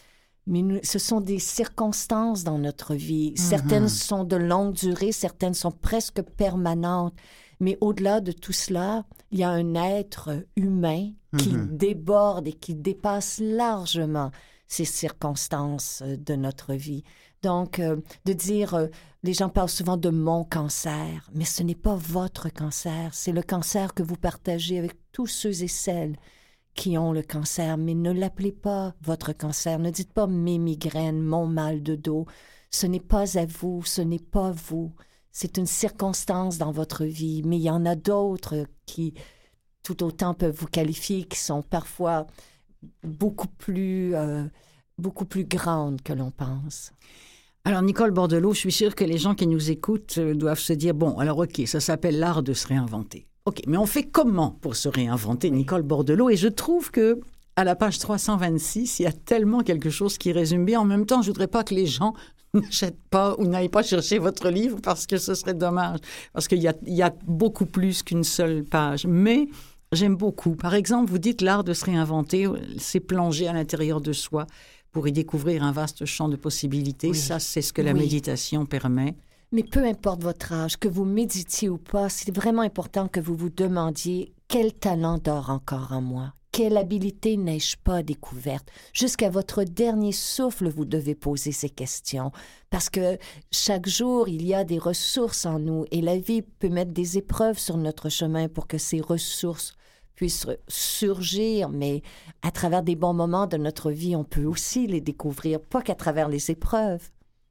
Mais nous, ce sont des circonstances dans notre vie. Mm-hmm. Certaines sont de longue durée, certaines sont presque permanentes. Mais au-delà de tout cela, il y a un être humain qui mm-hmm. déborde et qui dépasse largement ces circonstances de notre vie. Donc, euh, de dire, euh, les gens parlent souvent de mon cancer, mais ce n'est pas votre cancer, c'est le cancer que vous partagez avec tous ceux et celles qui ont le cancer. Mais ne l'appelez pas votre cancer, ne dites pas mes migraines, mon mal de dos. Ce n'est pas à vous, ce n'est pas vous. C'est une circonstance dans votre vie, mais il y en a d'autres qui, tout autant, peuvent vous qualifier, qui sont parfois beaucoup plus, euh, beaucoup plus grandes que l'on pense. Alors, Nicole Bordelot, je suis sûre que les gens qui nous écoutent doivent se dire, bon, alors OK, ça s'appelle l'art de se réinventer. OK, mais on fait comment pour se réinventer, Nicole Bordelot? Et je trouve que à la page trois cent vingt-six, il y a tellement quelque chose qui résume bien. En même temps, je ne voudrais pas que les gens n'achètent pas ou n'aillent pas chercher votre livre parce que ce serait dommage. Parce qu'il y a, il y a beaucoup plus qu'une seule page. Mais j'aime beaucoup. Par exemple, vous dites l'art de se réinventer, c'est plonger à l'intérieur de soi pour y découvrir un vaste champ de possibilités. Oui. Ça, c'est ce que la oui. méditation permet. Mais peu importe votre âge, que vous méditiez ou pas, c'est vraiment important que vous vous demandiez quel talent dort encore en moi. Quelle habilité n'ai-je pas découverte? Jusqu'à votre dernier souffle, vous devez poser ces questions. Parce que chaque jour, il y a des ressources en nous et la vie peut mettre des épreuves sur notre chemin pour que ces ressources puissent surgir. Mais à travers des bons moments de notre vie, on peut aussi les découvrir, pas qu'à travers les épreuves.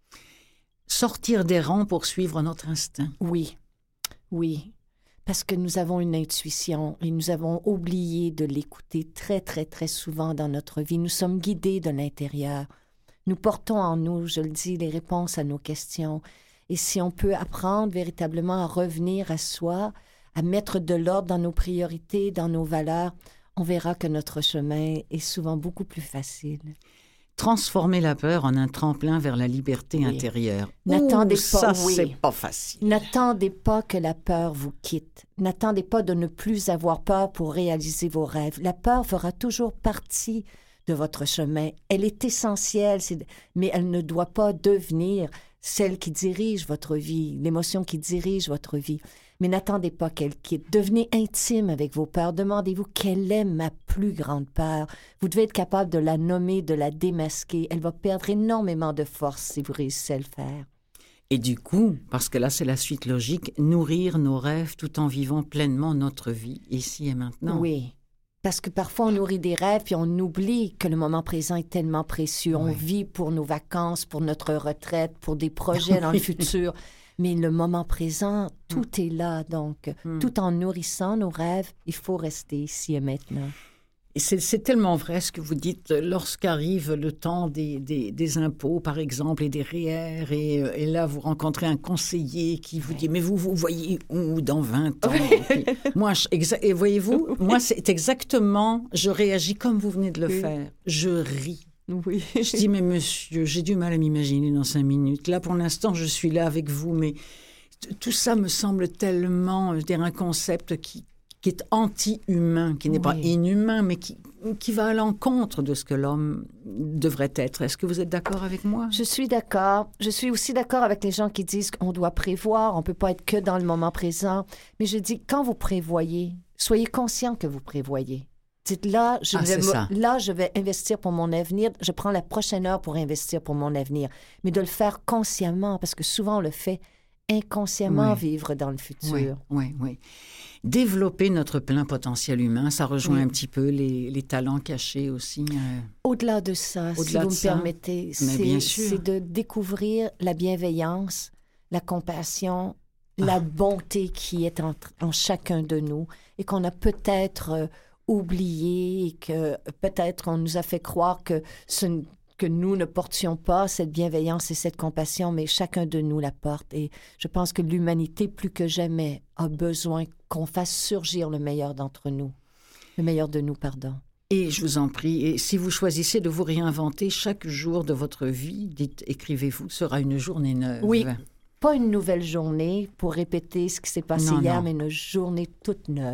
Sortir des rangs pour suivre notre instinct. Oui, oui. Parce que nous avons une intuition et nous avons oublié de l'écouter très, très, très souvent dans notre vie. Nous sommes guidés de l'intérieur. Nous portons en nous, je le dis, les réponses à nos questions. Et si on peut apprendre véritablement à revenir à soi, à mettre de l'ordre dans nos priorités, dans nos valeurs, on verra que notre chemin est souvent beaucoup plus facile. Transformer la peur en un tremplin vers la liberté oui. intérieure. N'attendez Ouh, pas, ça, oui. c'est pas facile. N'attendez pas que la peur vous quitte. N'attendez pas de ne plus avoir peur pour réaliser vos rêves. La peur fera toujours partie de votre chemin. Elle est essentielle, c'est... mais elle ne doit pas devenir celle qui dirige votre vie, l'émotion qui dirige votre vie. Mais n'attendez pas qu'elle quitte. Devenez intime avec vos peurs. Demandez-vous quelle est ma plus grande peur. Vous devez être capable de la nommer, de la démasquer. Elle va perdre énormément de force si vous réussissez à le faire. Et du coup, parce que là c'est la suite logique, nourrir nos rêves tout en vivant pleinement notre vie, ici et maintenant. Oui, parce que parfois on nourrit des rêves puis on oublie que le moment présent est tellement précieux. Oui. On vit pour nos vacances, pour notre retraite, pour des projets dans le futur. Mais le moment présent, tout mm. est là. Donc, mm. tout en nourrissant nos rêves, il faut rester ici et maintenant. Et c'est, c'est tellement vrai ce que vous dites. Lorsqu'arrive le temps des, des, des impôts, par exemple, et des R E E R, et, et là, vous rencontrez un conseiller qui vous oui. dit « Mais vous, vous voyez où dans vingt ans ?» Puis, moi, je, exa- et voyez-vous, moi, c'est exactement... Je réagis comme vous venez de le oui. faire. Je ris. Oui. Je dis, mais monsieur, j'ai du mal à m'imaginer dans cinq minutes. Là, pour l'instant, je suis là avec vous, mais t- tout ça me semble tellement dire, un concept qui, qui est anti-humain, qui n'est oui. pas inhumain, mais qui, qui va à l'encontre de ce que l'homme devrait être. Est-ce que vous êtes d'accord avec moi? Je suis d'accord. Je suis aussi d'accord avec les gens qui disent qu'on doit prévoir, on ne peut pas être que dans le moment présent. Mais je dis, quand vous prévoyez, soyez conscient que vous prévoyez. Dites là, je ah, vais me, là, je vais investir pour mon avenir. Je prends la prochaine heure pour investir pour mon avenir. Mais de le faire consciemment, parce que souvent on le fait inconsciemment, oui. vivre dans le futur. Oui, oui, oui. Développer notre plein potentiel humain, ça rejoint oui. un petit peu les, les talents cachés aussi. Euh... Au-delà de ça, Au-delà si vous me ça, permettez, c'est, c'est de découvrir la bienveillance, la compassion, ah. la bonté qui est en, en chacun de nous et qu'on a peut-être... Euh, oublié et que peut-être on nous a fait croire que, ce, que nous ne portions pas cette bienveillance et cette compassion, mais chacun de nous la porte. Et je pense que l'humanité, plus que jamais, a besoin qu'on fasse surgir le meilleur d'entre nous. Le meilleur de nous, pardon. Et je vous en prie, et si vous choisissez de vous réinventer chaque jour de votre vie, dites, écrivez-vous, sera une journée neuve. Oui, pas une nouvelle journée pour répéter ce qui s'est passé non, hier, non. mais une journée toute neuve.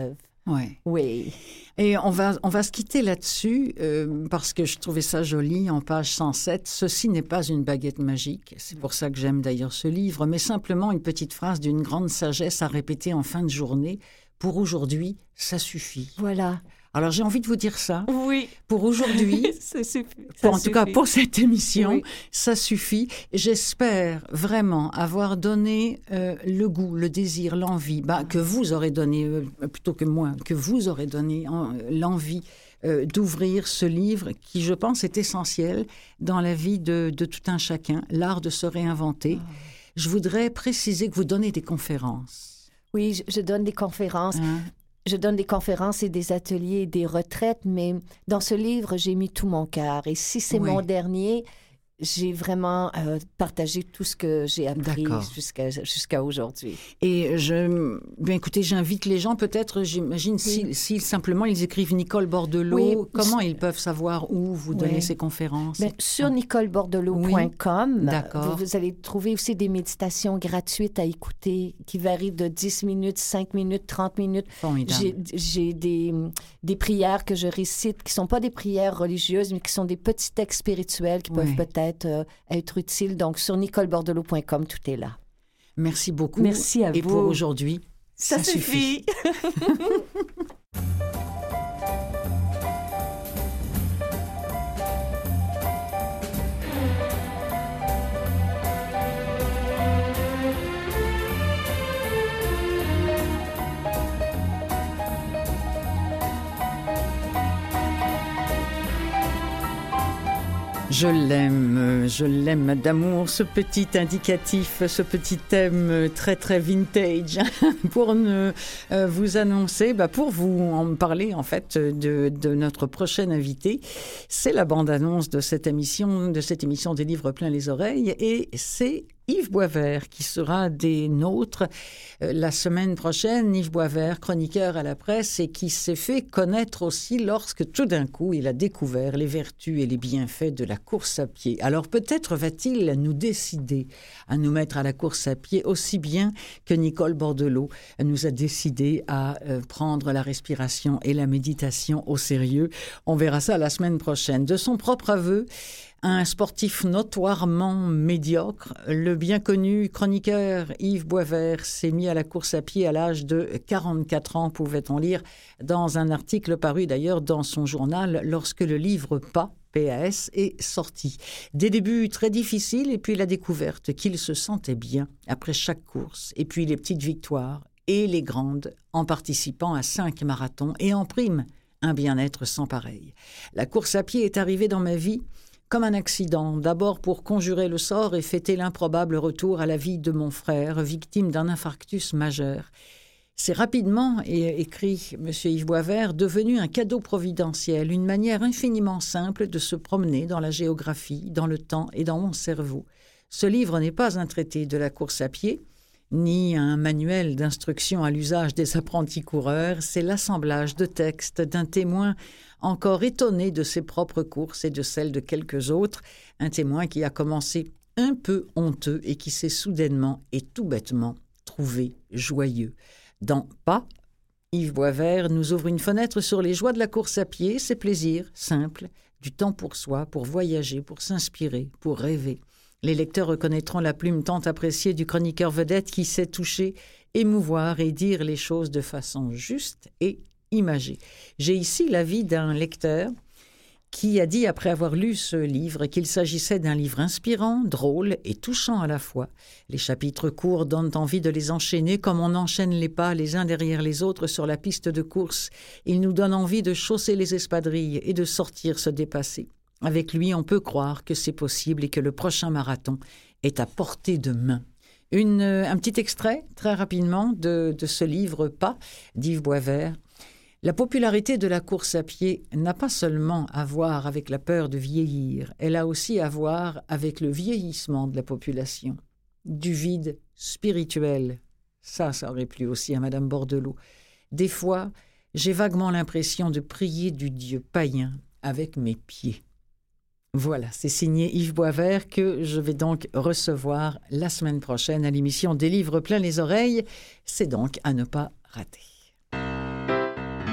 Ouais. Oui. Et on va, on va se quitter là-dessus euh, parce que je trouvais ça joli en page cent sept. Ceci n'est pas une baguette magique. C'est pour ça que j'aime d'ailleurs ce livre, mais simplement une petite phrase d'une grande sagesse à répéter en fin de journée. Pour aujourd'hui, ça suffit. Voilà. Alors j'ai envie de vous dire ça. Oui. Pour aujourd'hui, ça suffit. Pour, en ça tout cas suffit. pour cette émission, oui. ça suffit. J'espère vraiment avoir donné euh, le goût, le désir, l'envie, bah, que vous aurez donné, euh, plutôt que moi, que vous aurez donné en, l'envie euh, d'ouvrir ce livre qui, je pense, est essentiel dans la vie de, de tout un chacun, l'art de se réinventer. Oh. Je voudrais préciser que vous donnez des conférences. Oui, je, je donne des conférences. Hein? Je donne des conférences et des ateliers et des retraites, mais dans ce livre, j'ai mis tout mon cœur. Et si c'est oui. mon dernier, j'ai vraiment euh, partagé tout ce que j'ai appris jusqu'à, jusqu'à aujourd'hui. Et je, bien écoutez, j'invite les gens, peut-être, j'imagine, oui. si, si simplement ils écrivent Nicole Bordelot, oui. comment ils peuvent savoir où vous donnez oui. ces conférences? Ben, sur ah. nicole bordelot point com, oui. vous, vous allez trouver aussi des méditations gratuites à écouter qui varient de dix minutes, cinq minutes, trente minutes. Formidable. J'ai, j'ai des, des prières que je récite qui ne sont pas des prières religieuses, mais qui sont des petits textes spirituels qui oui. peuvent peut-être Être, être utile. Donc, sur nicole bordelot point com, tout est là. Merci beaucoup. Merci à Et vous. Et pour aujourd'hui, ça, ça suffit. suffit. Je l'aime, je l'aime d'amour, ce petit indicatif, ce petit thème très très vintage pour ne, euh, vous annoncer, bah pour vous en parler en fait de, de notre prochaine invité. C'est la bande-annonce de cette émission, de cette émission des livres plein les oreilles et c'est Yves Boisvert qui sera des nôtres euh, la semaine prochaine. Yves Boisvert, chroniqueur à la presse et qui s'est fait connaître aussi lorsque tout d'un coup il a découvert les vertus et les bienfaits de la course à pied. Alors peut-être va-t-il nous décider à nous mettre à la course à pied aussi bien que Nicole Bordelot nous a décidé à euh, prendre la respiration et la méditation au sérieux. On verra ça la semaine prochaine. De son propre aveu, un sportif notoirement médiocre, le bien connu chroniqueur Yves Boisvert s'est mis à la course à pied à l'âge de quarante-quatre ans, pouvait-on lire dans un article paru d'ailleurs dans son journal lorsque le livre Pas, P A S, est sorti. Des débuts très difficiles et puis la découverte qu'il se sentait bien après chaque course et puis les petites victoires et les grandes en participant à cinq marathons et en prime, un bien-être sans pareil. La course à pied est arrivée dans ma vie comme un accident, d'abord pour conjurer le sort et fêter l'improbable retour à la vie de mon frère, victime d'un infarctus majeur. C'est rapidement, et écrit M. Yves Boisvert, devenu un cadeau providentiel, une manière infiniment simple de se promener dans la géographie, dans le temps et dans mon cerveau. Ce livre n'est pas un traité de la course à pied, ni un manuel d'instruction à l'usage des apprentis coureurs, c'est l'assemblage de textes d'un témoin encore étonné de ses propres courses et de celles de quelques autres, un témoin qui a commencé un peu honteux et qui s'est soudainement et tout bêtement trouvé joyeux. Dans Pas, Yves Boisvert nous ouvre une fenêtre sur les joies de la course à pied, ses plaisirs simples, du temps pour soi, pour voyager, pour s'inspirer, pour rêver. Les lecteurs reconnaîtront la plume tant appréciée du chroniqueur vedette qui sait toucher, émouvoir et dire les choses de façon juste et imagée. J'ai ici l'avis d'un lecteur qui a dit, après avoir lu ce livre, qu'il s'agissait d'un livre inspirant, drôle et touchant à la fois. Les chapitres courts donnent envie de les enchaîner comme on enchaîne les pas les uns derrière les autres sur la piste de course. Il nous donne envie de chausser les espadrilles et de sortir se dépasser. Avec lui, on peut croire que c'est possible et que le prochain marathon est à portée de main. Une, un petit extrait, très rapidement, de, de ce livre Pas, d'Yves Boisvert. La popularité de la course à pied n'a pas seulement à voir avec la peur de vieillir, elle a aussi à voir avec le vieillissement de la population. Du vide spirituel, ça, ça aurait plu aussi à Madame Bordelot. Des fois, j'ai vaguement l'impression de prier du Dieu païen avec mes pieds. Voilà, c'est signé Yves Boisvert que je vais donc recevoir la semaine prochaine à l'émission des livres plein les oreilles. C'est donc à ne pas rater.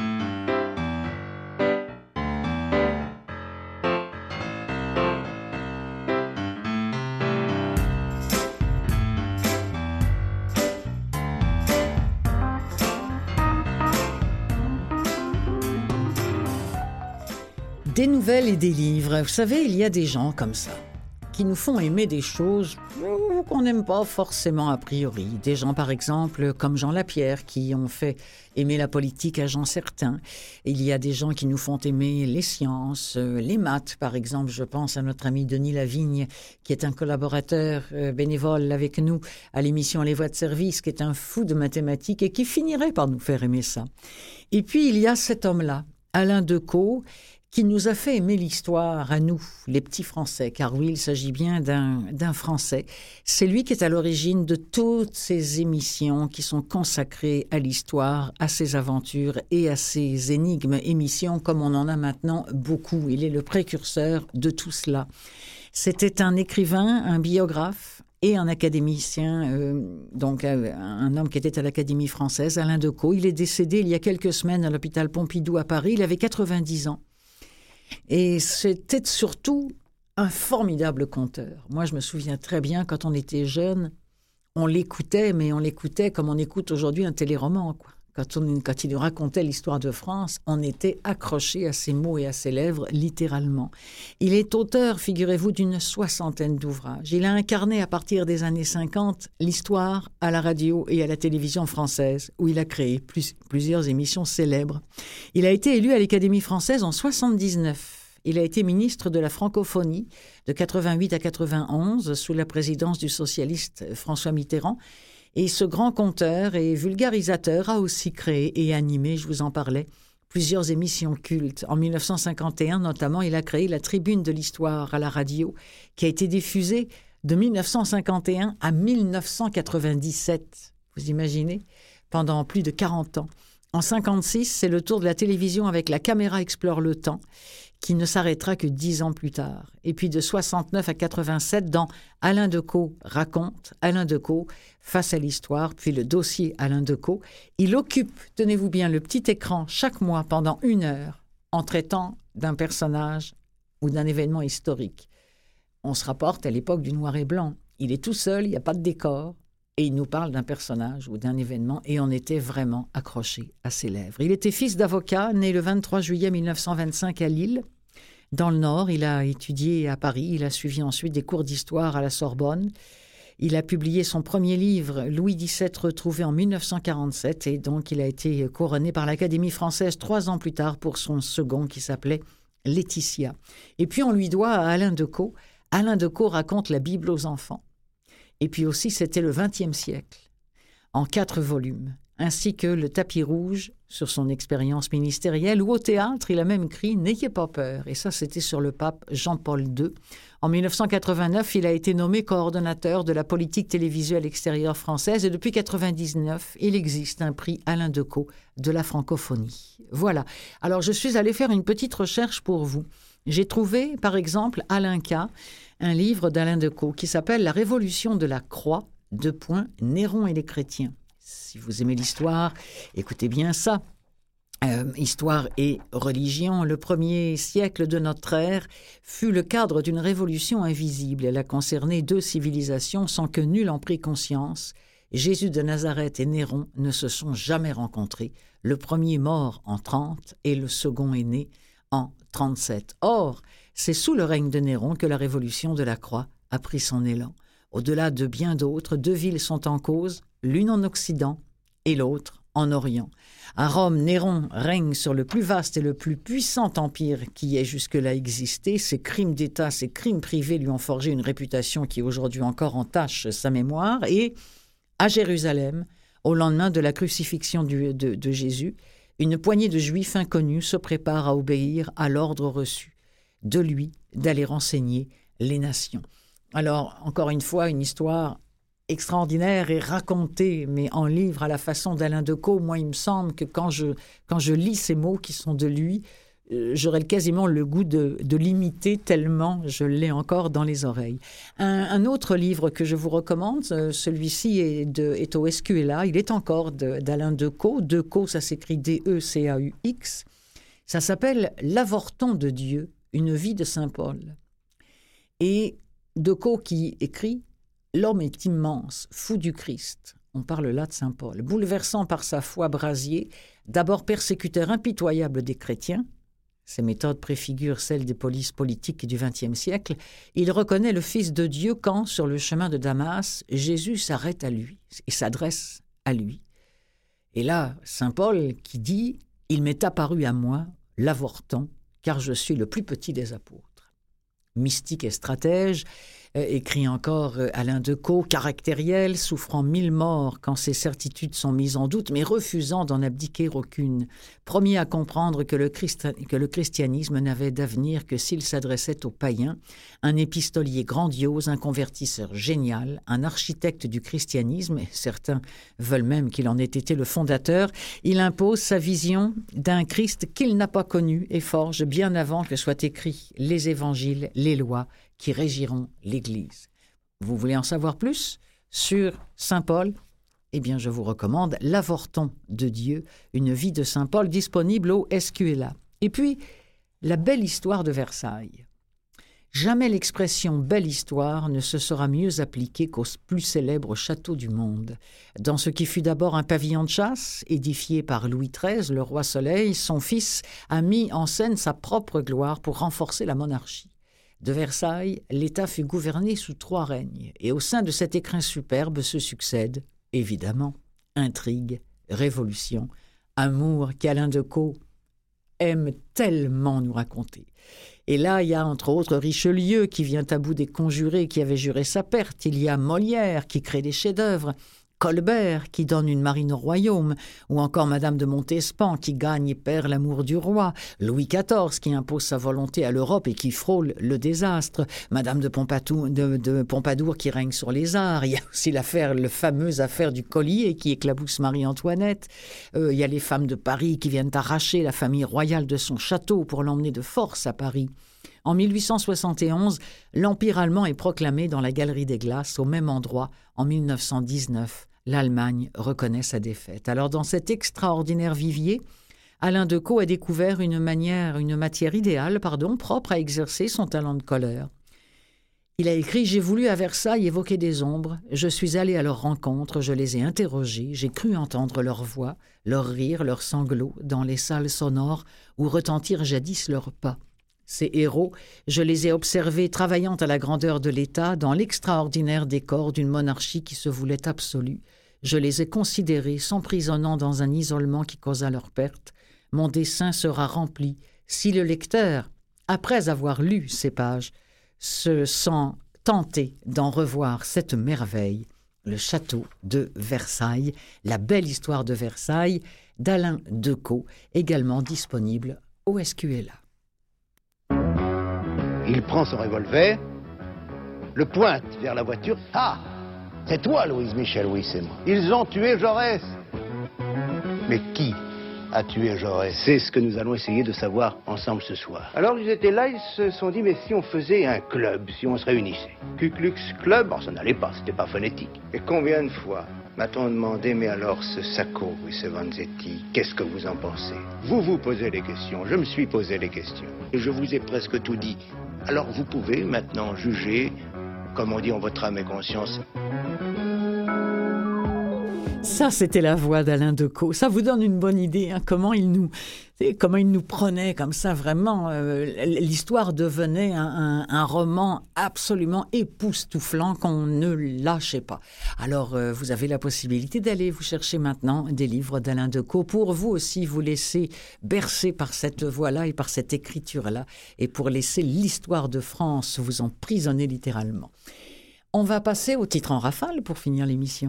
Des nouvelles et des livres. Vous savez, il y a des gens comme ça, qui nous font aimer des choses qu'on n'aime pas forcément a priori. Des gens, par exemple, comme Jean Lapierre, qui ont fait aimer la politique à gens certains. Il y a des gens qui nous font aimer les sciences, les maths, par exemple. Je pense à notre ami Denis Lavigne, qui est un collaborateur bénévole avec nous à l'émission Les Voix de service, qui est un fou de mathématiques et qui finirait par nous faire aimer ça. Et puis, il y a cet homme-là, Alain Decaux, qui nous a fait aimer l'histoire à nous, les petits Français, car oui, il s'agit bien d'un, d'un Français. C'est lui qui est à l'origine de toutes ces émissions qui sont consacrées à l'histoire, à ses aventures et à ses énigmes, émissions comme on en a maintenant beaucoup. Il est le précurseur de tout cela. C'était un écrivain, un biographe et un académicien, euh, donc euh, un homme qui était à l'Académie française, Alain Decaux. Il est décédé il y a quelques semaines à l'hôpital Pompidou à Paris. Il avait quatre-vingt-dix ans. Et c'était surtout un formidable conteur. Moi, je me souviens très bien, quand on était jeune, on l'écoutait, mais on l'écoutait comme on écoute aujourd'hui un téléroman, quoi. Quand, on, quand il nous racontait l'histoire de France, on était accroché à ses mots et à ses lèvres, littéralement. Il est auteur, figurez-vous, d'une soixantaine d'ouvrages. Il a incarné, à partir des années cinquante, l'histoire à la radio et à la télévision française, où il a créé plus, plusieurs émissions célèbres. Il a été élu à l'Académie française en soixante-dix-neuf. Il a été ministre de la francophonie de quatre-vingt-huit à quatre-vingt-onze, sous la présidence du socialiste François Mitterrand. Et ce grand conteur et vulgarisateur a aussi créé et animé, je vous en parlais, plusieurs émissions cultes. En mille neuf cent cinquante et un, notamment, il a créé la Tribune de l'Histoire à la radio, qui a été diffusée de mille neuf cent cinquante et un à mille neuf cent quatre-vingt-dix-sept. Vous imaginez ? Pendant plus de quarante ans. En cinquante-six, c'est le tour de la télévision avec La caméra explore le temps, qui ne s'arrêtera que dix ans plus tard. Et puis de soixante-neuf à quatre-vingt-sept, dans Alain Decaux raconte, Alain Decaux face à l'histoire, puis le dossier Alain Decaux, il occupe, tenez-vous bien, le petit écran chaque mois pendant une heure en traitant d'un personnage ou d'un événement historique. On se rapporte à l'époque du noir et blanc. Il est tout seul, il n'y a pas de décor, et il nous parle d'un personnage ou d'un événement, et on était vraiment accroché à ses lèvres. Il était fils d'avocat, né le vingt-trois juillet mille neuf cent vingt-cinq à Lille. Dans le Nord, il a étudié à Paris, il a suivi ensuite des cours d'histoire à la Sorbonne. Il a publié son premier livre, Louis dix-sept retrouvé, en mille neuf cent quarante-sept, et donc il a été couronné par l'Académie française trois ans plus tard pour son second qui s'appelait Laetitia. Et puis on lui doit à Alain Decaux. Alain Decaux raconte la Bible aux enfants. Et puis aussi, c'était le vingtième siècle, en quatre volumes, ainsi que Le tapis rouge sur son expérience ministérielle, ou au théâtre, il a même écrit « N'ayez pas peur ». Et ça, c'était sur le pape Jean-Paul deux. En mille neuf cent quatre-vingt-neuf, il a été nommé coordonnateur de la politique télévisuelle extérieure française, et depuis quatre-vingt-dix-neuf, il existe un prix Alain Decaux de la francophonie. Voilà. Alors, je suis allée faire une petite recherche pour vous. J'ai trouvé, par exemple, Alain K., un livre d'Alain Decaux qui s'appelle « La Révolution de la Croix, deux points, Néron et les chrétiens ». Si vous aimez l'histoire, écoutez bien ça. Euh, histoire et religion, le premier siècle de notre ère fut le cadre d'une révolution invisible. Elle a concerné deux civilisations sans que nul en prît conscience. Jésus de Nazareth et Néron ne se sont jamais rencontrés. Le premier mort en trente et le second est né en trente-sept. Or, c'est sous le règne de Néron que la révolution de la Croix a pris son élan. Au-delà de bien d'autres, deux villes sont en cause, l'une en Occident et l'autre en Orient. À Rome, Néron règne sur le plus vaste et le plus puissant empire qui ait jusque-là existé. Ses crimes d'État, ses crimes privés lui ont forgé une réputation qui aujourd'hui encore entache sa mémoire. Et à Jérusalem, au lendemain de la crucifixion du, de, de Jésus, une poignée de Juifs inconnus se prépare à obéir à l'ordre reçu de lui d'aller renseigner les nations. Alors, encore une fois, une histoire extraordinaire et racontée, mais en livre à la façon d'Alain Decaux. Moi, il me semble que quand je, quand je lis ces mots qui sont de lui, euh, j'aurais quasiment le goût de, de l'imiter tellement je l'ai encore dans les oreilles. Un, un autre livre que je vous recommande, euh, celui-ci est, de, est au S Q L A, il est encore de, d'Alain Decaux. Decaux, ça s'écrit D E C A U X. Ça s'appelle « L'avorton de Dieu, une vie de saint Paul ». Et Decaux qui écrit « L'homme est immense, fou du Christ ». On parle là de saint Paul. Bouleversant par sa foi brasier, d'abord persécuteur impitoyable des chrétiens, Ses méthodes préfigurent celles des polices politiques du vingtième siècle. Il reconnaît le Fils de Dieu quand, sur le chemin de Damas, Jésus s'arrête à lui et s'adresse à lui. Et là, saint Paul qui dit « Il m'est apparu à moi, l'avorton, car je suis le plus petit des apôtres ». Mystique et stratège, euh, écrit encore euh, Alain Decaux, caractériel, souffrant mille morts quand ses certitudes sont mises en doute, mais refusant d'en abdiquer aucune. Premier à comprendre que le, Christ... que le christianisme n'avait d'avenir que s'il s'adressait aux païens, un épistolier grandiose, un convertisseur génial, un architecte du christianisme, et certains veulent même qu'il en ait été le fondateur, il impose sa vision d'un Christ qu'il n'a pas connu et forge bien avant que soient écrits les évangiles, les lois qui régiront l'Église. Vous voulez en savoir plus sur saint Paul ? Eh bien, je vous recommande L'Avorton de Dieu, une vie de saint Paul disponible au S Q L A. Et puis, la belle histoire de Versailles. Jamais l'expression « belle histoire » ne se sera mieux appliquée qu'au plus célèbre château du monde. Dans ce qui fut d'abord un pavillon de chasse, édifié par Louis treize, le roi Soleil, son fils a mis en scène sa propre gloire pour renforcer la monarchie. De Versailles, l'État fut gouverné sous trois règnes, et au sein de cet écrin superbe se succèdent, évidemment, intrigues, révolutions, amour qu'Alain Decaux aime tellement nous raconter. Et là, il y a entre autres Richelieu qui vient à bout des conjurés qui avaient juré sa perte. Il y a Molière qui crée des chefs-d'œuvre, Colbert qui donne une marine au royaume, ou encore Madame de Montespan qui gagne et perd l'amour du roi, Louis quatorze qui impose sa volonté à l'Europe et qui frôle le désastre, Madame de Pompadour, de, de Pompadour qui règne sur les arts. Il y a aussi l'affaire, la fameuse affaire du collier qui éclabousse Marie-Antoinette. Euh, il y a les femmes de Paris qui viennent arracher la famille royale de son château pour l'emmener de force à Paris. En mille huit cent soixante et onze, l'Empire allemand est proclamé dans la Galerie des Glaces. Au même endroit, en mille neuf cent dix-neuf, l'Allemagne reconnaît sa défaite. Alors, dans cet extraordinaire vivier, Alain Decaux a découvert une manière, une matière idéale, pardon, propre à exercer son talent de colleur. Il a écrit « J'ai voulu à Versailles évoquer des ombres. Je suis allé à leur rencontre, je les ai interrogés, j'ai cru entendre leur voix, leurs rires, leurs sanglots dans les salles sonores où retentirent jadis leurs pas. Ces héros, je les ai observés travaillant à la grandeur de l'État dans l'extraordinaire décor d'une monarchie qui se voulait absolue. Je les ai considérés s'emprisonnant dans un isolement qui causa leur perte. Mon dessein sera rempli si le lecteur, après avoir lu ces pages, se sent tenté d'en revoir cette merveille, le château de Versailles, la belle histoire de Versailles, d'Alain Decaux, également disponible au S Q L A. Il prend son revolver, le pointe vers la voiture. Ah, c'est toi, Louise Michel, oui, c'est moi. Ils ont tué Jaurès. Mais qui a tué Jaurès? C'est ce que nous allons essayer de savoir ensemble ce soir. Alors ils étaient là, ils se sont dit, mais si on faisait un club, si on se réunissait. Ku Klux Club, bon, ça n'allait pas, c'était pas phonétique. Et combien de fois m'a-t-on demandé, mais alors ce Sacco et ce Vanzetti, qu'est-ce que vous en pensez? Vous vous posez les questions, je me suis posé les questions. Et je vous ai presque tout dit. Alors vous pouvez maintenant juger, comme on dit en votre âme et conscience. Ça, c'était la voix d'Alain Decaux. Ça vous donne une bonne idée, hein, comment il nous, comment il nous prenait comme ça, vraiment. Euh, l'histoire devenait un, un, un roman absolument époustouflant qu'on ne lâchait pas. Alors, euh, vous avez la possibilité d'aller vous chercher maintenant des livres d'Alain Decaux pour vous aussi vous laisser bercer par cette voix-là et par cette écriture-là et pour laisser l'histoire de France vous emprisonner littéralement. On va passer au titre en rafale pour finir l'émission.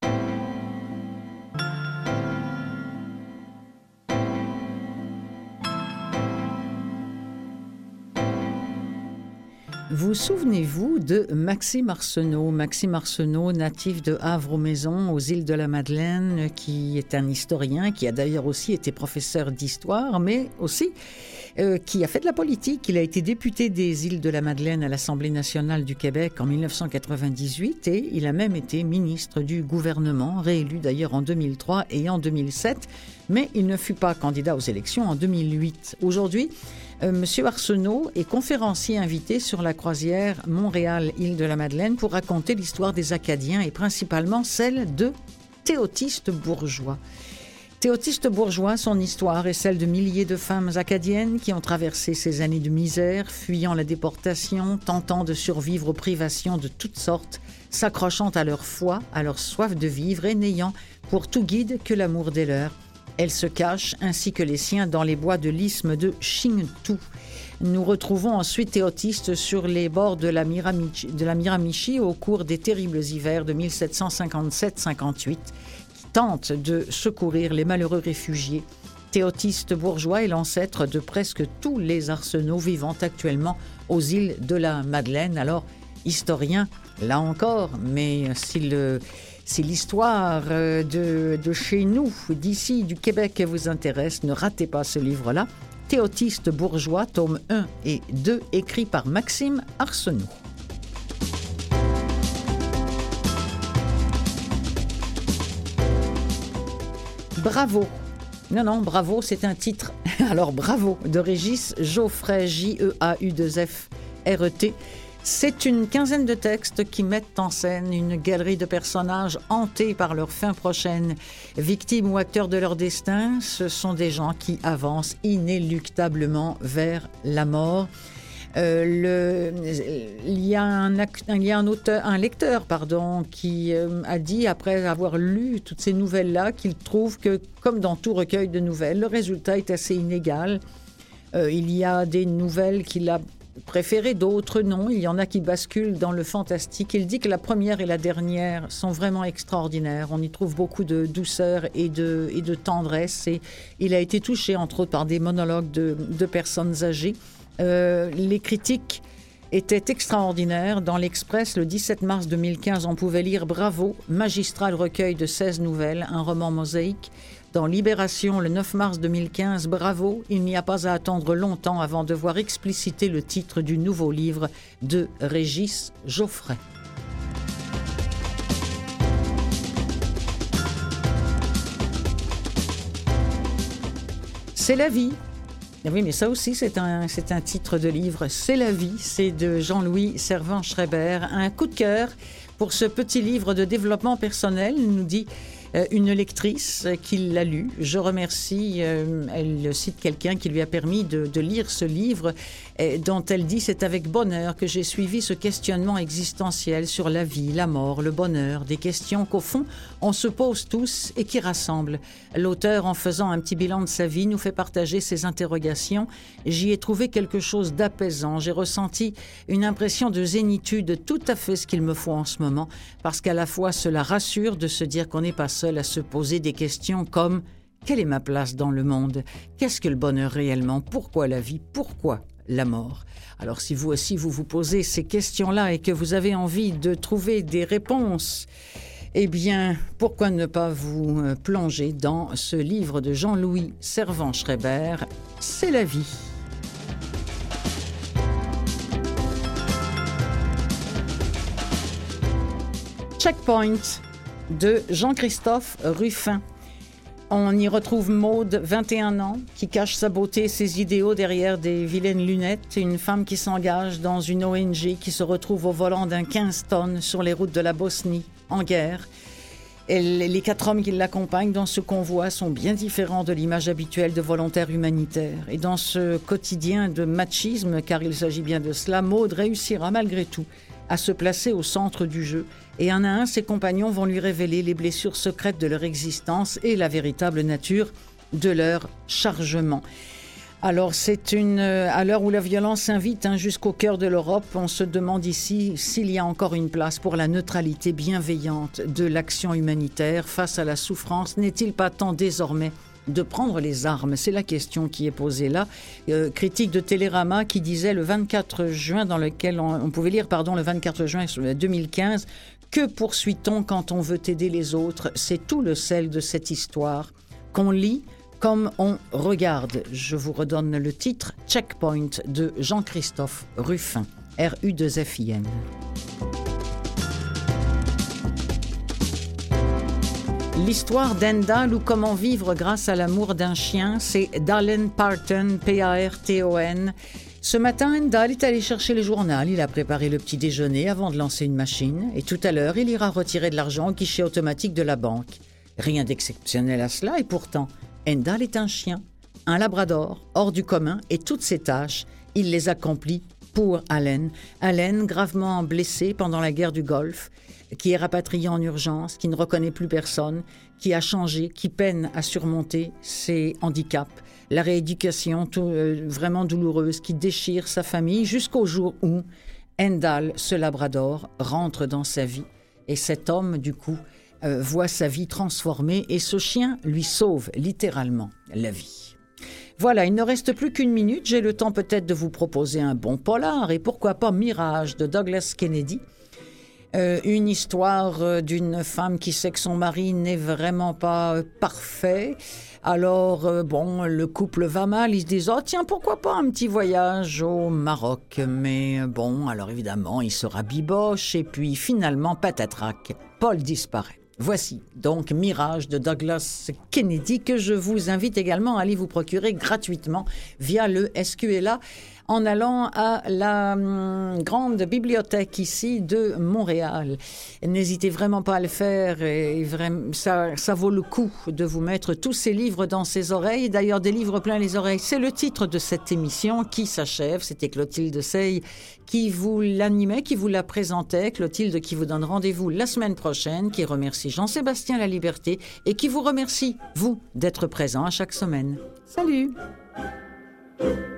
Vous souvenez-vous de Maxime Arsenault, Maxime Arsenault, natif de Havre-aux-Maisons, aux îles de la Madeleine, qui est un historien, qui a d'ailleurs aussi été professeur d'histoire, mais aussi euh, qui a fait de la politique. Il a été député des îles de la Madeleine à l'Assemblée nationale du Québec en dix-neuf cent quatre-vingt-dix-huit et il a même été ministre du gouvernement, réélu d'ailleurs en deux mille trois et en deux mille sept, mais il ne fut pas candidat aux élections en deux mille huit. Aujourd'hui, Euh, Monsieur Arsenault est conférencier invité sur la croisière Montréal-Île-de-la-Madeleine pour raconter l'histoire des Acadiens et principalement celle de Théotiste Bourgeois. Théotiste Bourgeois, son histoire est celle de milliers de femmes acadiennes qui ont traversé ces années de misère, fuyant la déportation, tentant de survivre aux privations de toutes sortes, s'accrochant à leur foi, à leur soif de vivre et n'ayant pour tout guide que l'amour des leurs. Elles se cachent, ainsi que les siens, dans les bois de l'isthme de Chingtu. Nous retrouvons ensuite Théotiste sur les bords de la Miramichi, de la Miramichi au cours des terribles hivers de mille sept cent cinquante-sept cinquante-huit, qui tente de secourir les malheureux réfugiés. Théotiste Bourgeois est l'ancêtre de presque tous les arsenaux vivant actuellement aux îles de la Madeleine. Alors, historien, là encore, mais si le... Si l'histoire de, de chez nous, d'ici, du Québec, vous intéresse, ne ratez pas ce livre-là. Théotiste Bourgeois, tome un et deux, écrit par Maxime Arsenault. Bravo. Non, non, Bravo, c'est un titre. Alors, Bravo, de Régis Geoffrey, J E A U deux F R E T. C'est une quinzaine de textes qui mettent en scène une galerie de personnages hantés par leur fin prochaine. Victimes ou acteurs de leur destin, ce sont des gens qui avancent inéluctablement vers la mort. Euh, le, il y a un, act, il y a un, auteur, un lecteur pardon, qui euh, a dit, après avoir lu toutes ces nouvelles-là, qu'il trouve que, comme dans tout recueil de nouvelles, le résultat est assez inégal. Euh, il y a des nouvelles qu'il a préféré, d'autres non. Il y en a qui basculent dans le fantastique. Il dit que la première et la dernière sont vraiment extraordinaires. On y trouve beaucoup de douceur et de, et de tendresse. Et il a été touché, entre autres, par des monologues de, de personnes âgées. Euh, les critiques étaient extraordinaires. Dans l'Express, le dix-sept mars deux mille quinze, on pouvait lire « Bravo, magistral recueil de seize nouvelles, un roman mosaïque ». Dans Libération, le neuf mars deux mille quinze, Bravo, il n'y a pas à attendre longtemps avant de voir expliciter le titre du nouveau livre de Régis Geoffrey. C'est la vie. Oui, mais ça aussi, c'est un, c'est un titre de livre. C'est la vie, c'est de Jean-Louis Servan-Schreiber. Un coup de cœur pour ce petit livre de développement personnel, nous dit une lectrice qui l'a lu. Je remercie, euh, elle cite quelqu'un qui lui a permis de, de lire ce livre, et dont elle dit « C'est avec bonheur que j'ai suivi ce questionnement existentiel sur la vie, la mort, le bonheur, des questions qu'au fond, on se pose tous et qui rassemblent. L'auteur, en faisant un petit bilan de sa vie, nous fait partager ses interrogations. J'y ai trouvé quelque chose d'apaisant. J'ai ressenti une impression de zénitude, tout à fait ce qu'il me faut en ce moment, parce qu'à la fois cela rassure de se dire qu'on n'est pas seul à se poser des questions comme « Quelle est ma place dans le monde? Qu'est-ce que le bonheur réellement? Pourquoi la vie? Pourquoi la mort ?» Alors si vous aussi vous vous posez ces questions-là et que vous avez envie de trouver des réponses, eh bien, pourquoi ne pas vous plonger dans ce livre de Jean-Louis Servan-Schreiber, « C'est la vie ». Checkpoint de Jean-Christophe Ruffin. On y retrouve Maude, vingt et un ans, qui cache sa beauté et ses idéaux derrière des vilaines lunettes. Une femme qui s'engage dans une O N G qui se retrouve au volant d'un quinze tonnes sur les routes de la Bosnie, en guerre. Elle, les quatre hommes qui l'accompagnent dans ce convoi sont bien différents de l'image habituelle de volontaires humanitaires. Et dans ce quotidien de machisme, car il s'agit bien de cela, Maude réussira malgré tout à se placer au centre du jeu. Et un à un, ses compagnons vont lui révéler les blessures secrètes de leur existence et la véritable nature de leur chargement. Alors, c'est une... À l'heure où la violence s'invite hein, jusqu'au cœur de l'Europe, on se demande ici s'il y a encore une place pour la neutralité bienveillante de l'action humanitaire face à la souffrance. N'est-il pas temps désormais de prendre les armes? C'est la question qui est posée là. Euh, critique de Télérama qui disait le vingt-quatre juin, dans lequel on, on pouvait lire, pardon, le vingt-quatre juin deux mille quinze, « Que poursuit-on quand on veut aider les autres? C'est tout le sel de cette histoire qu'on lit comme on regarde. » Je vous redonne le titre, Checkpoint de Jean-Christophe Ruffin, R U deux F I N. L'histoire d'Endal ou comment vivre grâce à l'amour d'un chien, c'est Dalen Parton, P A R T O N. Ce matin, Endal est allé chercher le journal. Il a préparé le petit déjeuner avant de lancer une machine. Et tout à l'heure, il ira retirer de l'argent au guichet automatique de la banque. Rien d'exceptionnel à cela, et pourtant, Hendal est un chien, un labrador, hors du commun, et toutes ses tâches, il les accomplit pour Allen. Allen, gravement blessé pendant la guerre du Golfe, qui est rapatrié en urgence, qui ne reconnaît plus personne, qui a changé, qui peine à surmonter ses handicaps. La rééducation tout, euh, vraiment douloureuse qui déchire sa famille jusqu'au jour où Hendal, ce labrador, rentre dans sa vie. Et cet homme, du coup, euh, voit sa vie transformée et ce chien lui sauve littéralement la vie. Voilà, il ne reste plus qu'une minute. J'ai le temps peut-être de vous proposer un bon polar et pourquoi pas Mirage de Douglas Kennedy. Euh, une histoire d'une femme qui sait que son mari n'est vraiment pas euh, parfait. Alors, euh, bon, le couple va mal. Ils se disent « Oh, tiens, pourquoi pas un petit voyage au Maroc ?» Mais euh, bon, alors évidemment, il se rabiboche et puis finalement, patatrac, Paul disparaît. Voici donc Mirage de Douglas Kennedy que je vous invite également à aller vous procurer gratuitement via le S Q L A en allant à la hum, grande bibliothèque ici de Montréal. N'hésitez vraiment pas à le faire et vraiment, ça, ça vaut le coup de vous mettre tous ces livres dans ses oreilles. D'ailleurs, des livres plein les oreilles, c'est le titre de cette émission qui s'achève. C'était Clotilde Sey qui vous l'animait, qui vous la présentait. Clotilde qui vous donne rendez-vous la semaine prochaine, qui remercie Jean-Sébastien Laliberté et qui vous remercie, vous, d'être présent à chaque semaine. Salut!